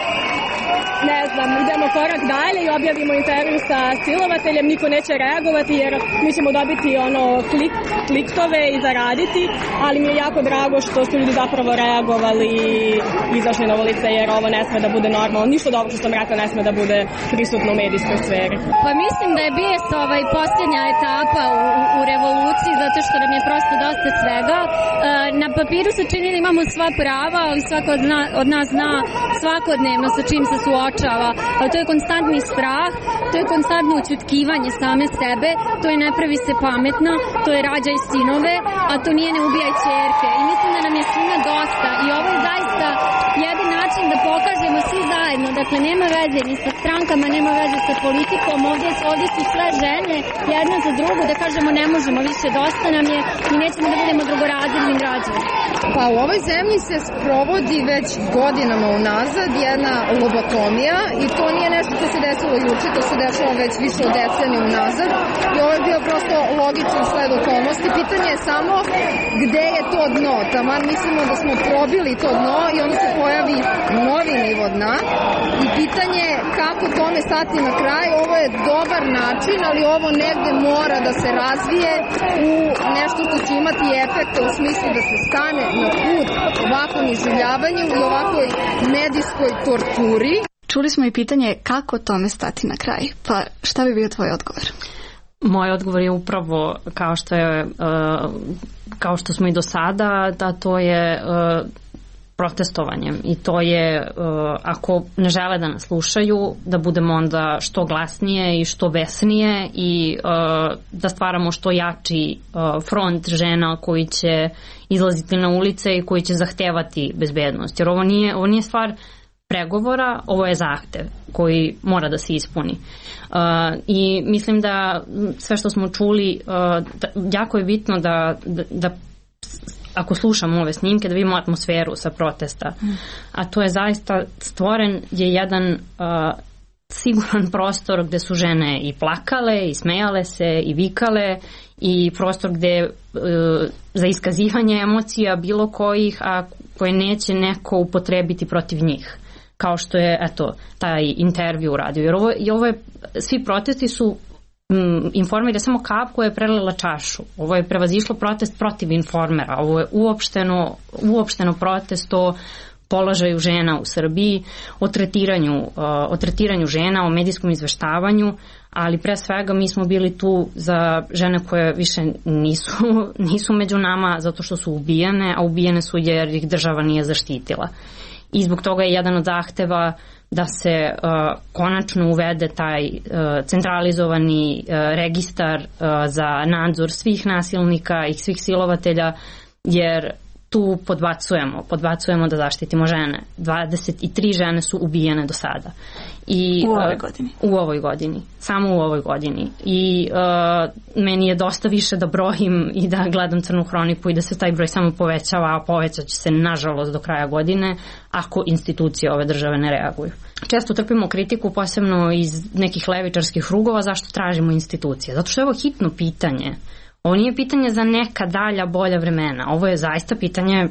idemo korak dalje i objavimo intervju sa silovateljem, niko neće reagovati jer mi ćemo dobiti kliktove i zaraditi, ali mi je jako drago što su ljudi zapravo reagovali i izašli na ulice jer ovo ne sme da bude normalno. Ništa dobro što sam rekla ne sme da bude prisutno u medijskoj sferi. Pa mislim da je bijes posljednja etapa u revoluciji zato što nam je prosto dosta svega. Na papiru se čini da imamo sva prava, ali svako od nas zna svakodnevno sa čim se suočava. To je konstantni strah, to je konstantno ućutkivanje same sebe, to je ne pravi se pametna, to je rađaj sinove, a to nije ne ubijaj ćerke. I mislim da nam je svima dosta i ovo je zaista jedan način da pokažemo svi zajedno, dakle nema veze ni sa strankama, nema veze sa politikom, ovdje su sve žene jedna za drugu da kažemo ne možemo više, dosta nam je i nećemo da budemo drugorazredni građani. Pa u ovoj zemlji se sprovodi već godinama unazad jedna lobotomija i to nije nešto što se desilo juče, to se dešava već više od decenije unazad i ovo je bio prosto logičan sled okolnosti. Pitanje je samo gde je to dno, taman mislimo da smo probili to dno i onda se pojavi novi nivo dna i pitanje je kako tome stati na kraj. Ovo je dobar način, ali ovo negde mora da se razvije u nešto što će imati efekte u smislu da se stane na put ovakvom iživljavanju i ovakvoj medijskoj torturi. Čuli smo i pitanje kako tome stati na kraj. Pa šta bi bio tvoj odgovor? Moj odgovor je upravo kao što smo i do sada, da to je protestovanjem i to je ako ne žele da nas slušaju da budemo onda što glasnije i što besnije i da stvaramo što jači front žena koji će izlaziti na ulice i koji će zahtevati bezbednost, jer ovo nije stvar pregovora, ovo je zahtev koji mora da se ispuni. I mislim da sve što smo čuli, jako je bitno da ako slušamo ove snimke, da vidimo atmosferu sa protesta. A to je zaista stvoren je jedan siguran prostor gde su žene i plakale, i smejale se, i vikale, i prostor gde za iskazivanje emocija bilo kojih, a koje neće neko upotrebiti protiv njih. Kao što je, taj intervju uradio. Jer ovo je, svi protesti su Informer je samo kap koja je prelila čašu. Ovo je prevazišlo protest protiv Informera. Ovo je uopšteno protest o položaju žena u Srbiji, o tretiranju žena, o medijskom izveštavanju, ali pre svega mi smo bili tu za žene koje više nisu među nama zato što su ubijene, a ubijene su jer ih država nije zaštitila. I zbog toga je jedan od zahteva da se konačno uvede taj centralizovani registar za nadzor svih nasilnika i svih silovatelja, jer tu podbacujemo da zaštitimo žene. 23 žene su ubijene do sada. I, u ovoj godini? U ovoj godini. Samo u ovoj godini. I meni je dosta više da brojim i da gledam crnu hroniku i da se taj broj samo povećava, a povećat će se nažalost do kraja godine ako institucije ove države ne reaguju. Često trpimo kritiku, posebno iz nekih levičarskih krugova, zašto tražimo institucije. Zato što je ovo hitno pitanje. Ovo nije pitanje za neka dalja bolja vremena. Ovo je zaista pitanje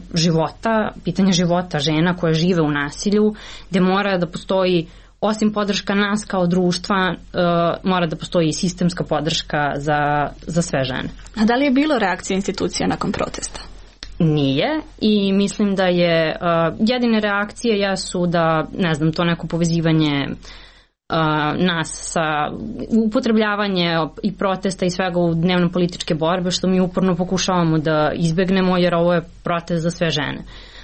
života žena koje žive u nasilju, gde mora da postoji, osim podrška nas kao društva, mora da postoji i sistemska podrška za sve žene. A da li je bilo reakcija institucija nakon protesta? Nije, i mislim da je jedine reakcije jesu da, ne znam, to neko povezivanje nas sa upotrebljavanje i protesta i svega u dnevno političke borbe, što mi uporno pokušavamo da izbegnemo, jer ovo je protest za sve žene.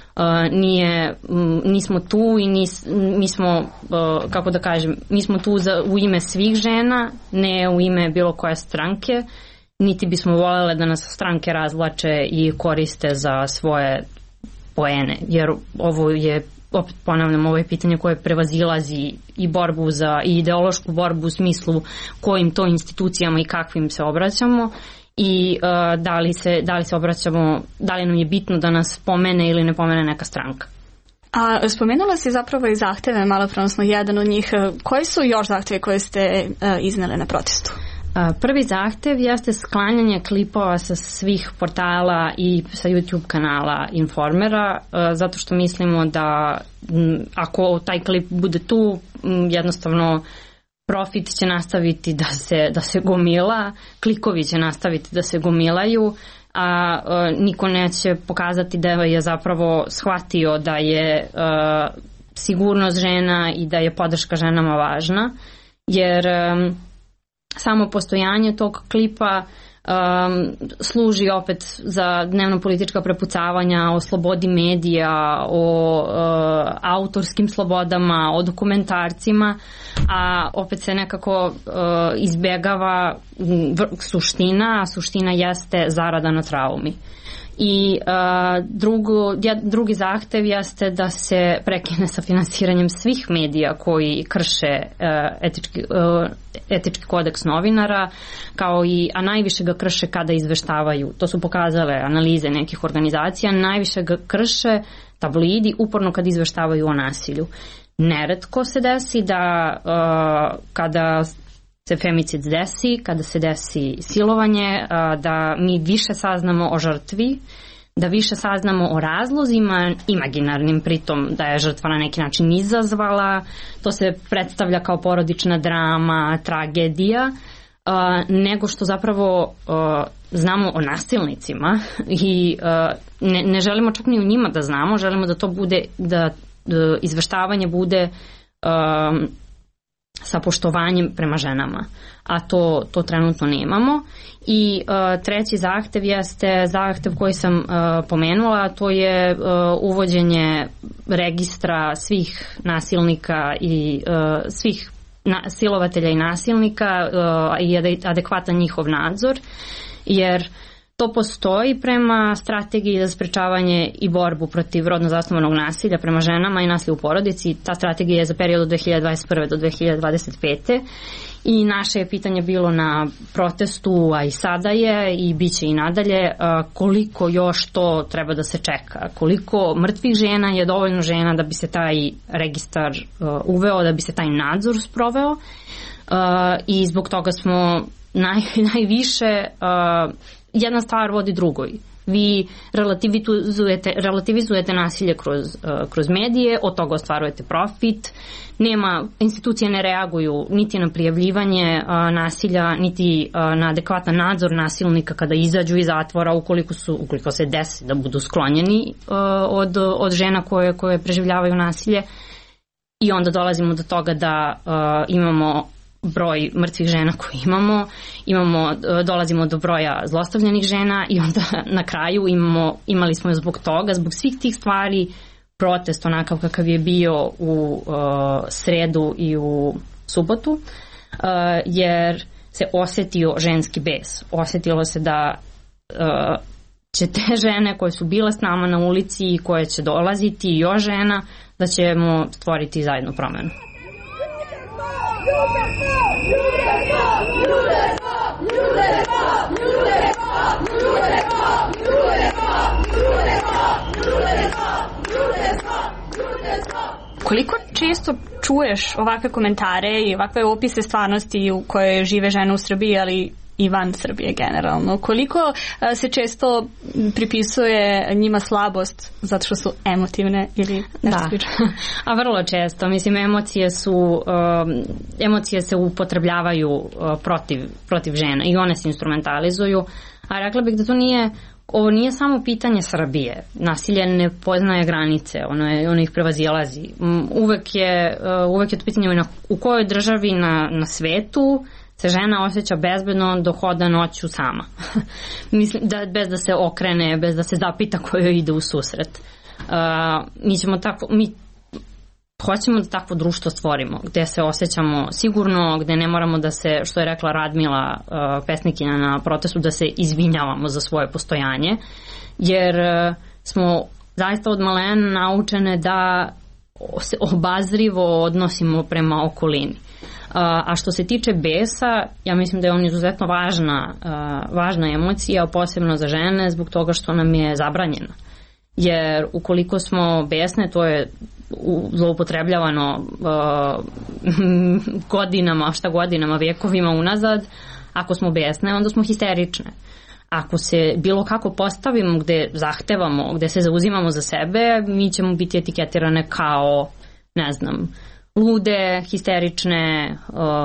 Nismo tu i mi smo, kako da kažem, mi smo tu u ime svih žena, ne u ime bilo koje stranke, niti bismo voljele da nas stranke razvlače i koriste za svoje poene, jer ovo je, opet ponavljam, ovo je pitanje koje prevazilazi i borbu i ideološku borbu u smislu kojim to institucijama i kakvim se obraćamo i da li se obraćamo, da li nam je bitno da nas pomene ili ne pomene neka stranka. A spomenula si zapravo i zahteve malo, odnosno jedan od njih. Koji su još zahteve koje ste iznele na protestu? Prvi zahtev jeste sklanjanje klipova sa svih portala i sa YouTube kanala Informera, zato što mislimo da ako taj klip bude tu, jednostavno profit će nastaviti da se gomila, klikovi će nastaviti da se gomilaju, a niko neće pokazati da je zapravo shvatio da je sigurnost žena i da je podrška ženama važna, jer samo postojanje tog klipa služi opet za dnevno politička prepucavanja o slobodi medija, o autorskim slobodama, o dokumentarcima, a opet se nekako izbjegava suština, a suština jeste zarada na traumi. I drugi zahtev jeste da se prekine sa finansiranjem svih medija koji krše etički kodeks novinara, a najviše ga krše kada izveštavaju. To su pokazale analize nekih organizacija, najviše ga krše tabloidi uporno kad izveštavaju o nasilju. Neretko se desi da kada se femicid desi, kada se desi silovanje, da mi više saznamo o žrtvi, da više saznamo o razlozima imaginarnim, pritom da je žrtva na neki način izazvala, to se predstavlja kao porodična drama, tragedija, nego što zapravo znamo o nasilnicima i ne želimo čak ni u njima da znamo, želimo da to bude, da izveštavanje bude sa poštovanjem prema ženama, a to trenutno nemamo. I treći zahtev jeste zahtev koji sam pomenula, a to je uvođenje registra svih nasilnika i svih silovatelja i nasilnika i adekvatan njihov nadzor, jer to postoji prema strategiji za sprečavanje i borbu protiv rodno zasnovanog nasilja prema ženama i nasilja u porodici. Ta strategija je za period od 2021. do 2025. I naše je pitanje bilo na protestu, a i sada je i bit će i nadalje, koliko još to treba da se čeka. Koliko mrtvih žena je dovoljno žena da bi se taj registar uveo, da bi se taj nadzor sproveo. I zbog toga smo najviše... Jedna stvar vodi drugoj. Vi relativizujete nasilje kroz medije, od toga ostvarujete profit, institucije ne reaguju niti na prijavljivanje nasilja, niti na adekvatan nadzor nasilnika kada izađu iz zatvora, ukoliko se desi da budu sklonjeni od žena koje preživljavaju nasilje. I onda dolazimo do toga da imamo broj mrtvih žena koji dolazimo do broja zlostavljanih žena i onda na kraju imali smo zbog svih tih stvari protest onakav kakav je bio u sredu i u subotu, jer se osjetio ženski bes. Osjetilo se da će te žene koje su bile s nama na ulici i koje će dolaziti i još žena, da ćemo stvoriti zajedno promenu. Koliko često čuješ ovakve komentare i ovakve opise stvarnosti u kojoj žive žene u Srbiji, ali i van Srbije generalno? Koliko se često pripisuje njima slabost zato što su emotivne ili nešto slično? A vrlo često. Mislim, emocije se upotrebljavaju protiv žena i one se instrumentalizuju. A rekla bih da to nije ovo nije samo pitanje Srbije. Nasilje ne poznaje granice, ono ih prevazilazi. Uvek je to pitanje u kojoj državi na svetu se žena osjeća bezbedno dok hoda noću sama. Mislim, bez da se okrene, bez da se zapita kojoj ide u susret. Mi hoćemo da takvo društvo stvorimo, gde se osjećamo sigurno, gde ne moramo da se, što je rekla Radmila, pesnikinja na protestu, da se izvinjavamo za svoje postojanje, jer smo zaista od malena naučene da se obazrivo odnosimo prema okolini. A što se tiče besa, ja mislim da je on izuzetno važna emocija, posebno za žene, zbog toga što nam je zabranjena. Jer ukoliko smo besne, to je zloupotrebljavano godinama, vjekovima unazad. Ako smo besne, onda smo histerične. Ako se bilo kako postavimo gde zahtevamo, gde se zauzimamo za sebe, mi ćemo biti etiketirane kao, ne znam, lude, histerične,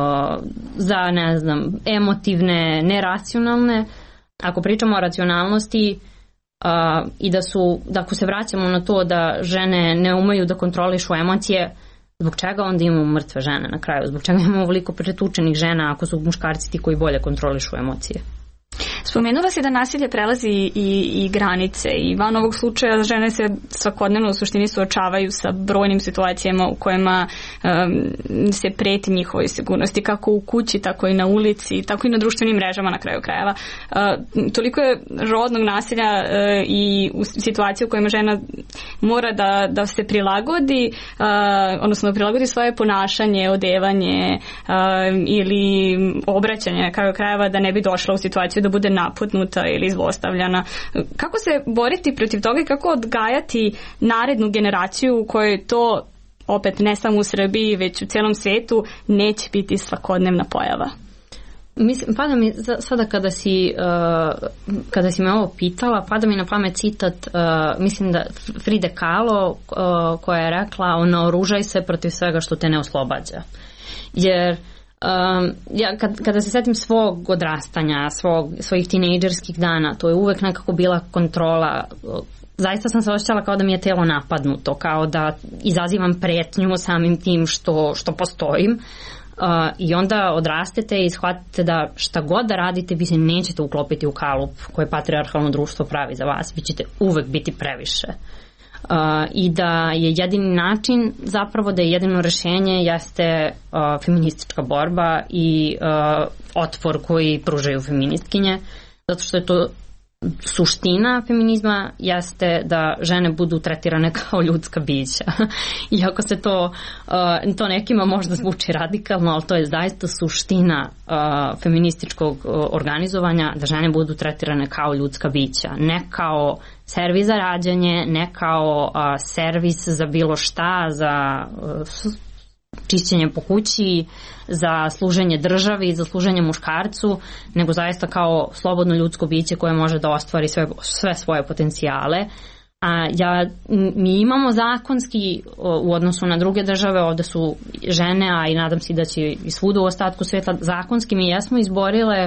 emotivne, neracionalne. Ako pričamo o racionalnosti i da ako se vraćamo na to da žene ne umeju da kontrolišu emocije, zbog čega onda imamo mrtve žene na kraju? Zbog čega imamo ovoliko pretučenih žena ako su muškarci ti koji bolje kontrolišu emocije? Spomenula si da nasilje prelazi i granice i van ovog slučaja žene se svakodnevno u suštini suočavaju sa brojnim situacijama u kojima se preti njihovoj sigurnosti, kako u kući, tako i na ulici, tako i na društvenim mrežama na kraju krajeva. Toliko je rodnog nasilja i u situaciji u kojima žena mora da se prilagodi, odnosno da prilagodi svoje ponašanje, odevanje ili obraćanje na kraju krajeva da ne bi došla u situaciju da bude naputnuta ili zlostavljana. Kako se boriti protiv toga i kako odgajati narednu generaciju u kojoj to, opet ne samo u Srbiji, već u celom svetu, neće biti svakodnevna pojava? Mislim, pada mi sada kada si me ovo pitala, pada mi na pamet citat, mislim da Fride Kahlo, koja je rekla, naoružaj se protiv svega što te ne oslobađa. Jer ja kada se setim svog odrastanja, svojih tinejdžerskih dana, to je uvek nekako bila kontrola. Zaista sam se osjećala kao da mi je telo napadnuto, kao da izazivam pretnju samim tim što postojim. I onda odrastete i shvatite da šta god da radite, vi se nećete uklopiti u kalup koje patrijarhalno društvo pravi za vas. Vi ćete uvek biti previše. I da je jedini način, zapravo da je jedino rešenje jeste feministička borba i otpor koji pružaju feministkinje, zato što je to suština feminizma, jeste da žene budu tretirane kao ljudska bića. Iako se to nekima možda zvuči radikalno, ali to je zaista suština feminističkog organizovanja, da žene budu tretirane kao ljudska bića, ne kao servis za rađanje, ne kao servis za bilo šta, za čišćenje po kući, za služenje državi, za služenje muškarcu, nego zaista kao slobodno ljudsko biće koje može da ostvari sve svoje potencijale. Mi imamo zakonski u odnosu na druge države, ovde su žene, a i nadam se da će i svuda u ostatku sveta, zakonski mi jesmo izborile,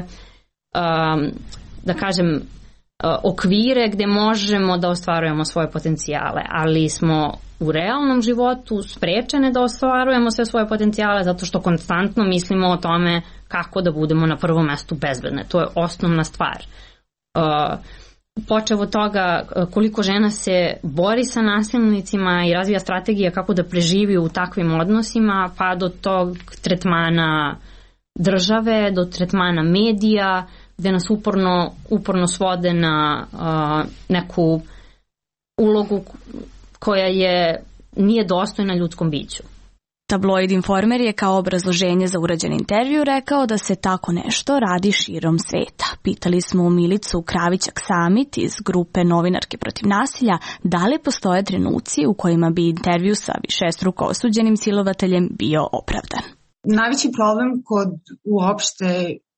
da kažem, okvire gde možemo da ostvarujemo svoje potencijale, ali smo u realnom životu sprečene da ostvarujemo sve svoje potencijale zato što konstantno mislimo o tome kako da budemo na prvom mestu bezbedne. To je osnovna stvar. Počev od toga koliko žena se bori sa nasilnicima i razvija strategije kako da preživi u takvim odnosima, pa do tog tretmana države, do tretmana medija, gde nas uporno svode na neku ulogu koja nije dostojna ljudskom biću. Tabloid Informer je kao obrazloženje za urađen intervju rekao da se tako nešto radi širom sveta. Pitali smo Milicu Kravićak-Samit iz grupe Novinarke protiv nasilja da li postoje trenuci u kojima bi intervju sa višestruko osuđenim silovateljem bio opravdan. Najveći problem kod uopšte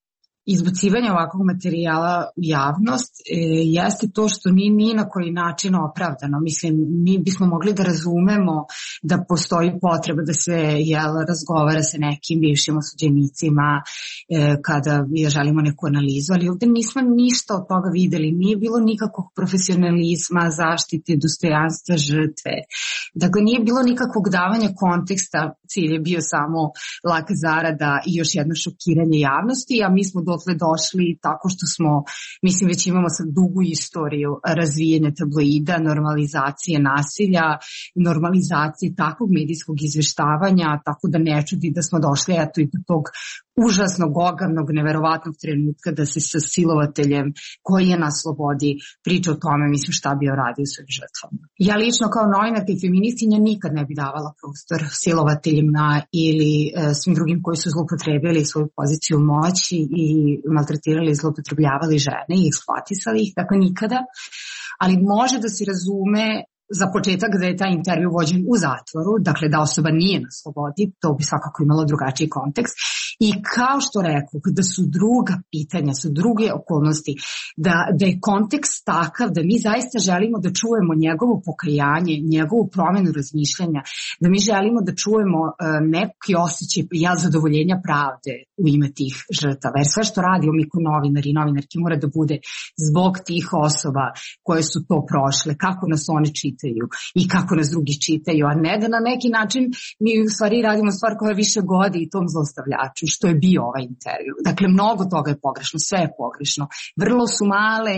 izbacivanja ovakvog materijala u javnost jeste to što ni na koji način opravdano. Mislim, mi bismo mogli da razumemo da postoji potreba da se razgovara sa nekim bivšim osuđenicima kada želimo neku analizu, ali ovde nismo ništa od toga videli. Nije bilo nikakvog profesionalizma, zaštite, dostojanstva žrtve. Dakle, nije bilo nikakvog davanja konteksta, cilj je bio samo laka zarada i još jedno šokiranje javnosti, a mi smo dotle došli tako što smo, mislim, već imamo sad dugu istoriju razvijene tabloida, normalizacije nasilja, normalizacije takvog medijskog izveštavanja, tako da ne čudi da smo došli eto i do tog užasnog, ogavnog, neverovatnog trenutka da se sa silovateljem koji je na slobodi priča o tome, mislim, šta bi radio svojim žrtvama. Ja lično kao novinarka i feministinja nikad ne bi davala prostor silovateljima ili svim drugim koji su zloupotrebili svoju poziciju moći i maltretirali i zloupotrebljavali žene i eksploatisali ih, dakle nikada. Ali može da se razume za početak da je taj intervju vođen u zatvoru, dakle da osoba nije na slobodi, to bi svakako imalo drugačiji kontekst. I kao što rekao, da su druga pitanja, su druge okolnosti, da je kontekst takav da mi zaista želimo da čujemo njegovo pokajanje, njegovu promenu razmišljanja, da mi želimo da čujemo neki osjećaj zadovoljenja pravde u ime tih žrtava. Jer sve što radimo mi kao novinari i novinarki mora da bude zbog tih osoba koje su to prošle, kako nas one čitaju i kako nas drugi čitaju, a ne da na neki način mi u stvari radimo stvar koja više godi i tom zlostavljaču, što je bio ovaj intervju. Dakle, mnogo toga je pogrešno, sve je pogrešno. Vrlo su male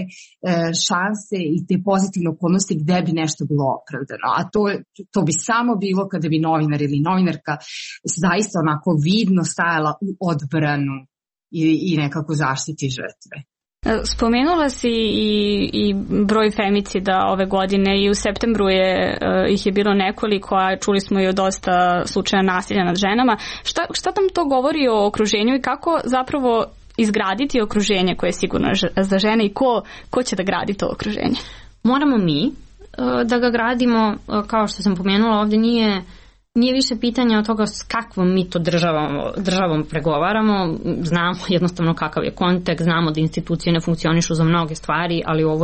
šanse i te pozitivne okolnosti gde bi nešto bilo opravdano. A to bi samo bilo kada bi novinar ili novinarka zaista onako vidno stajala u odbranu i nekako zaštiti žrtve. Spomenula si i broj femicida ove godine i u septembru ih je bilo nekoliko, a čuli smo i o dosta slučaja nasilja nad ženama. Šta nam to govori o okruženju i kako zapravo izgraditi okruženje koje je sigurno za žene i ko će da gradi to okruženje? Moramo mi da ga gradimo, kao što sam pomenula, ovdje nije više pitanje od toga s kakvom mi to državom pregovaramo. Znamo jednostavno kakav je kontekst, znamo da institucije ne funkcionišu za mnoge stvari, ali ovo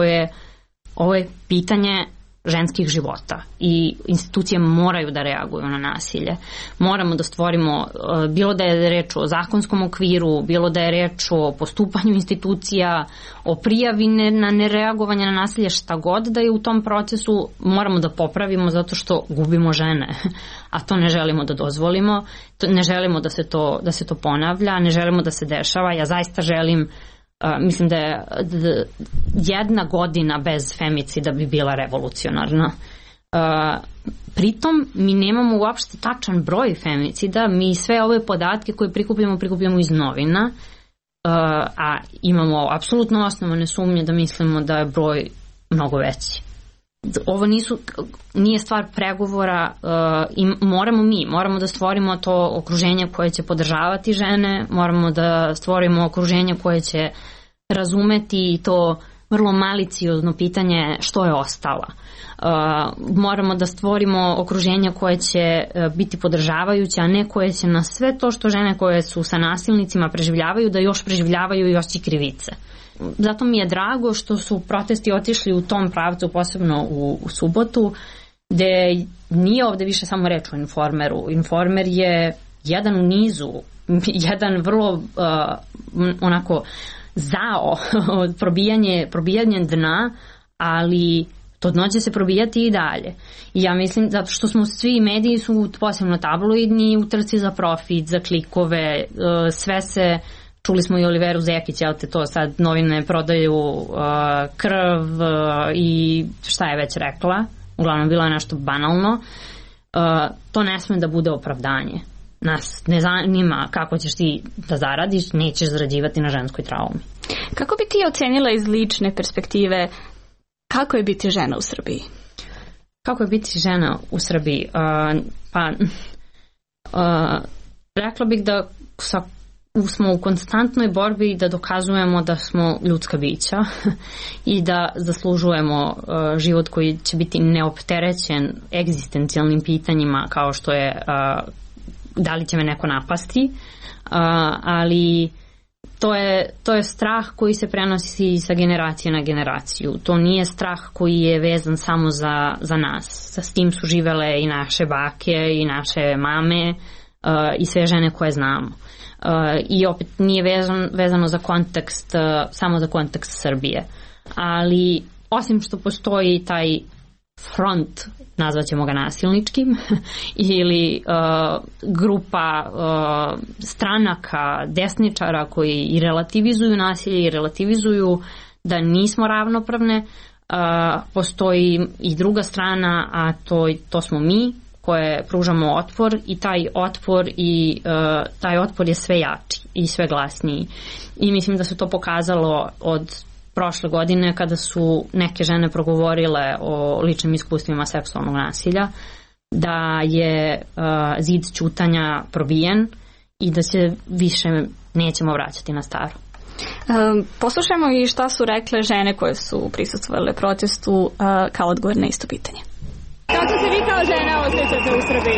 je pitanje ženskih života i institucije moraju da reaguju na nasilje. Moramo da stvorimo, bilo da je reč o zakonskom okviru, bilo da je reč o postupanju institucija, o prijavi na nereagovanje na nasilje, šta god da je u tom procesu, moramo da popravimo zato što gubimo žene. A to ne želimo da dozvolimo, ne želimo da se to ponavlja, ne želimo da se dešava. Ja zaista želim, mislim da je jedna godina bez femicida bi bila revolucionarna. Pritom mi nemamo uopšte tačan broj femicida, mi sve ove podatke koje prikupljamo iz novina, a imamo apsolutno osnovane sumnje da mislimo da je broj mnogo veći. Ovo nije stvar pregovora i moramo da stvorimo to okruženje koje će podržavati žene, moramo da stvorimo okruženje koje će razumeti to vrlo maliciozno pitanje što je ostala. Moramo da stvorimo okruženje koje će biti podržavajuće, a ne koje će na sve to što žene koje su sa nasilnicima preživljavaju, da još preživljavaju i osjećaj krivice. Zato mi je drago što su protesti otišli u tom pravcu, posebno u subotu, gde nije ovde više samo reč o Informeru. Informer je jedan u nizu, jedan vrlo onako zao probijanje dna, ali to dno će se probijati i dalje. I ja mislim, zato što smo svi mediji su posebno tabloidni, u trci za profit, za klikove, sve se... Čuli smo i Oliveru Zekić, jel te to sad novine prodaju krv i šta je već rekla, uglavnom bilo je nešto banalno. To ne sme da bude opravdanje. Nas ne zanima kako ćeš ti da zaradiš, nećeš zarađivati na ženskoj traumi. Kako bi ti ocenila iz lične perspektive kako je biti žena u Srbiji? Kako je biti žena u Srbiji? Rekla bih da smo u konstantnoj borbi da dokazujemo da smo ljudska bića i da zaslužujemo život koji će biti neopterećen egzistencijalnim pitanjima kao što je da li će me neko napasti, ali to je strah koji se prenosi sa generacije na generaciju. To nije strah koji je vezan samo za nas. S tim su živele i naše bake i naše mame i sve žene koje znamo. I opet nije vezano za kontekst, samo za kontekst Srbije. Ali osim što postoji taj front, nazvaćemo ga nasilničkim, ili grupa stranaka, desničara koji i relativizuju nasilje i relativizuju da nismo ravnopravne, postoji i druga strana, a to smo mi koje pružamo otpor i taj otpor je sve jači i sve glasniji. I mislim da se to pokazalo od prošle godine kada su neke žene progovorile o ličnim iskustvima seksualnog nasilja, da je zid ćutanja probijen i da se više nećemo vraćati na staro. Poslušajmo i šta su rekle žene koje su prisustvovale protestu kao odgovor na isto pitanje. Kako se vi kao žena osjećate u Srbiji?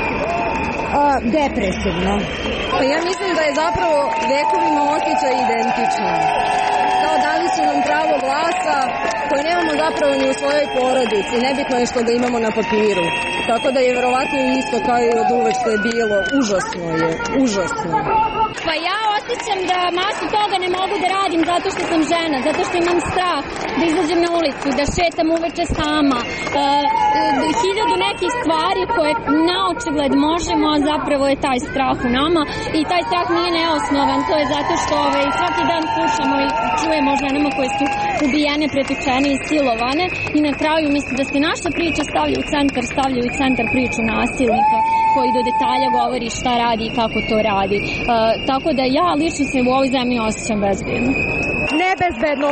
Depresivno. Pa ja mislim da je zapravo vekovima osjećaj identičan. Kao dali su nam pravo glasa koje nemamo zapravo ni u svojoj porodici. Nebitno je što ga imamo na papiru. Tako da je verovatno isto kao i od uvek što je bilo. Užasno je. Užasno. Pa ja osjećam da masu toga ne mogu da radim zato što sam žena, zato što imam strah da izađem na ulicu, da šetam uveče sama. Hiljadu nekih stvari koje na očigled možemo, a zapravo je taj strah u nama i taj strah nije neosnovan. To je zato što svaki dan slušamo i čujemo o ženama koje su ubijene, pretučene i silovane i na kraju mislim da se naša priča stavlja u centar priču nasilnika koji do detalja govori šta radi i kako to radi. Tako da ja lično se u ovoj zemlji osjećam bezbedno. Nebezbedno,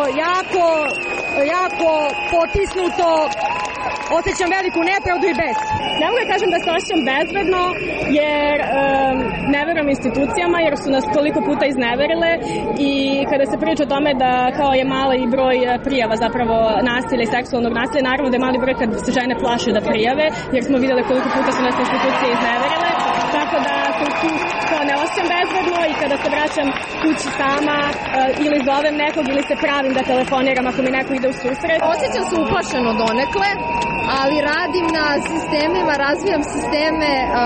jako potisnuto, osjećam veliku nepravdu i bes. Ne mogu da kažem da se osjećam bezbedno jer ne verujem institucijama jer su nas toliko puta izneverile i kada se priča o tome da kao je mali broj prijava zapravo nasilja i seksualnog nasilja, naravno da je mali broj kad se žene plaše da prijave jer smo videli koliko puta su nas institucije izneverile, tako da sam tu kao ne osjećam bezbedno i kada se vraćam kući sama ili zovem nekog ili se pravim da telefoniram ako mi neko ide u susret. Osjećam se uplašeno donekle, ali radim na sistemima, razvijam sisteme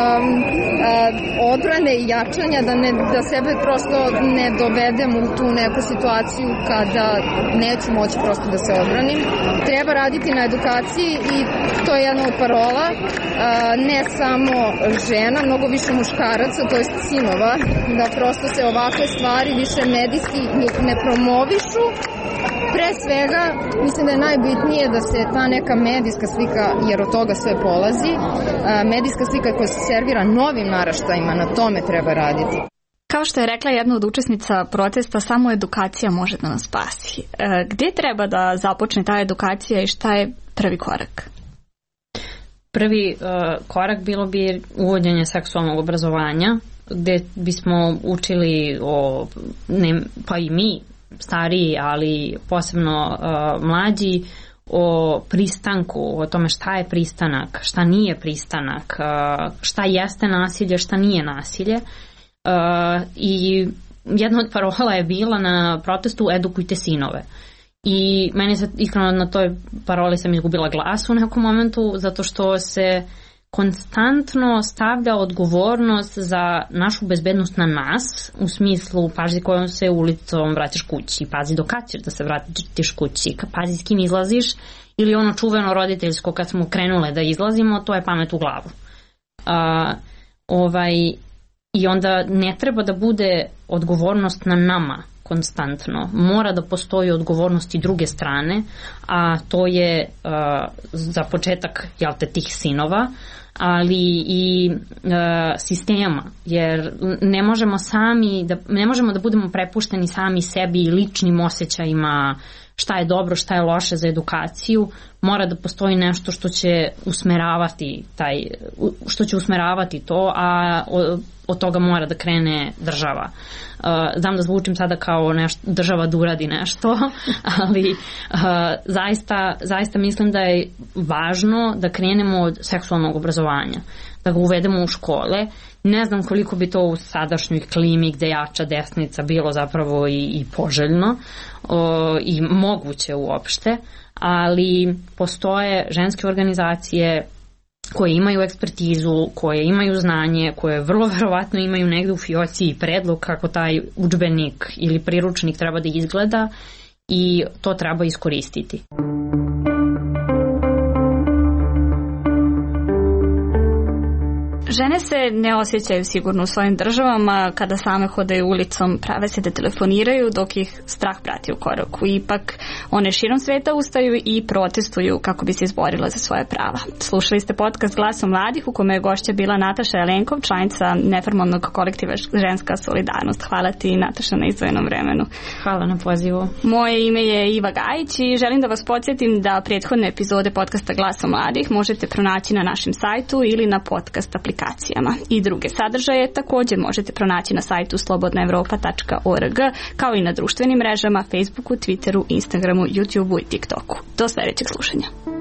odbrane i jačanja da sebe prosto ne dovedem u tu neku situaciju kada neću moći prosto da se odbranim. Treba raditi na edukaciji i to je jedna od parola, ne samo žena, mnogo više muškaraca, to je sinova, da prosto se ovakve stvari više medijski ne promovišu. Pre svega, mislim da je najbitnije da se ta neka medijska slika, jer od toga sve polazi, medijska slika koja se servira novim naraštajima, na tome treba raditi. Kao što je rekla jedna od učesnica protesta, samo edukacija može da nas spasi. Gde treba da započne ta edukacija i šta je prvi korak? Prvi korak bilo bi uvođenje seksualnog obrazovanja, gde bismo učili pa i mi, stariji, ali posebno mlađi, o pristanku, o tome šta je pristanak, šta nije pristanak, šta jeste nasilje, šta nije nasilje. I jedna od parola je bila na protestu edukujte sinove. I meni se iskreno na toj paroli sam izgubila glas u nekom momentu, zato što se konstantno stavlja odgovornost za našu bezbednost na nas, u smislu pazi kojom se ulicom vratiš kući, pazi do kad ćeš da se vratiš kući, pazi s kim izlaziš, ili ono čuveno roditeljsko kad smo krenule da izlazimo, to je pamet u glavu. I onda ne treba da bude odgovornost na nama konstantno. Mora da postoji odgovornost i druge strane, a to je za početak tih sinova, ali i sistema, jer ne možemo da budemo prepušteni sami sebi i ličnim osjećajima šta je dobro, šta je loše za edukaciju. Mora da postoji nešto što će usmeravati to, a od toga mora da krene država. Znam da zvučim sada kao država da uradi nešto, ali zaista mislim da je važno da krenemo od seksualnog obrazovanja obrazovanja, da ga uvedemo u škole. Ne znam koliko bi to u sadašnjoj klimi gde jača desnica bilo zapravo i poželjno i moguće uopšte, ali postoje ženske organizacije koje imaju ekspertizu, koje imaju znanje, koje vrlo verovatno imaju negde u fioci i predlog kako taj udžbenik ili priručnik treba da izgleda i to treba iskoristiti. Žene se ne osjećaju sigurno u svojim državama kada same hodaju ulicom, prave se da telefoniraju dok ih strah prati u koraku. Ipak one širom sveta ustaju i protestuju kako bi se izborile za svoje prava. Slušali ste podcast Glasom mladih u kome je gošća bila Nataša Jelenkov, članica neformalnog kolektiva Ženska solidarnost. Hvala ti, Nataša, na izdvojenom vremenu. Hvala na pozivu. Moje ime je Iva Gajić i želim da vas podsjetim da prethodne epizode podcasta Glasom mladih možete pronaći na našem sajtu ili na podcast aplikacijama. I druge sadržaje također možete pronaći na sajtu slobodnaevropa.org, kao i na društvenim mrežama Facebooku, Twitteru, Instagramu, YouTubeu i TikToku. Do sljedećeg slušanja.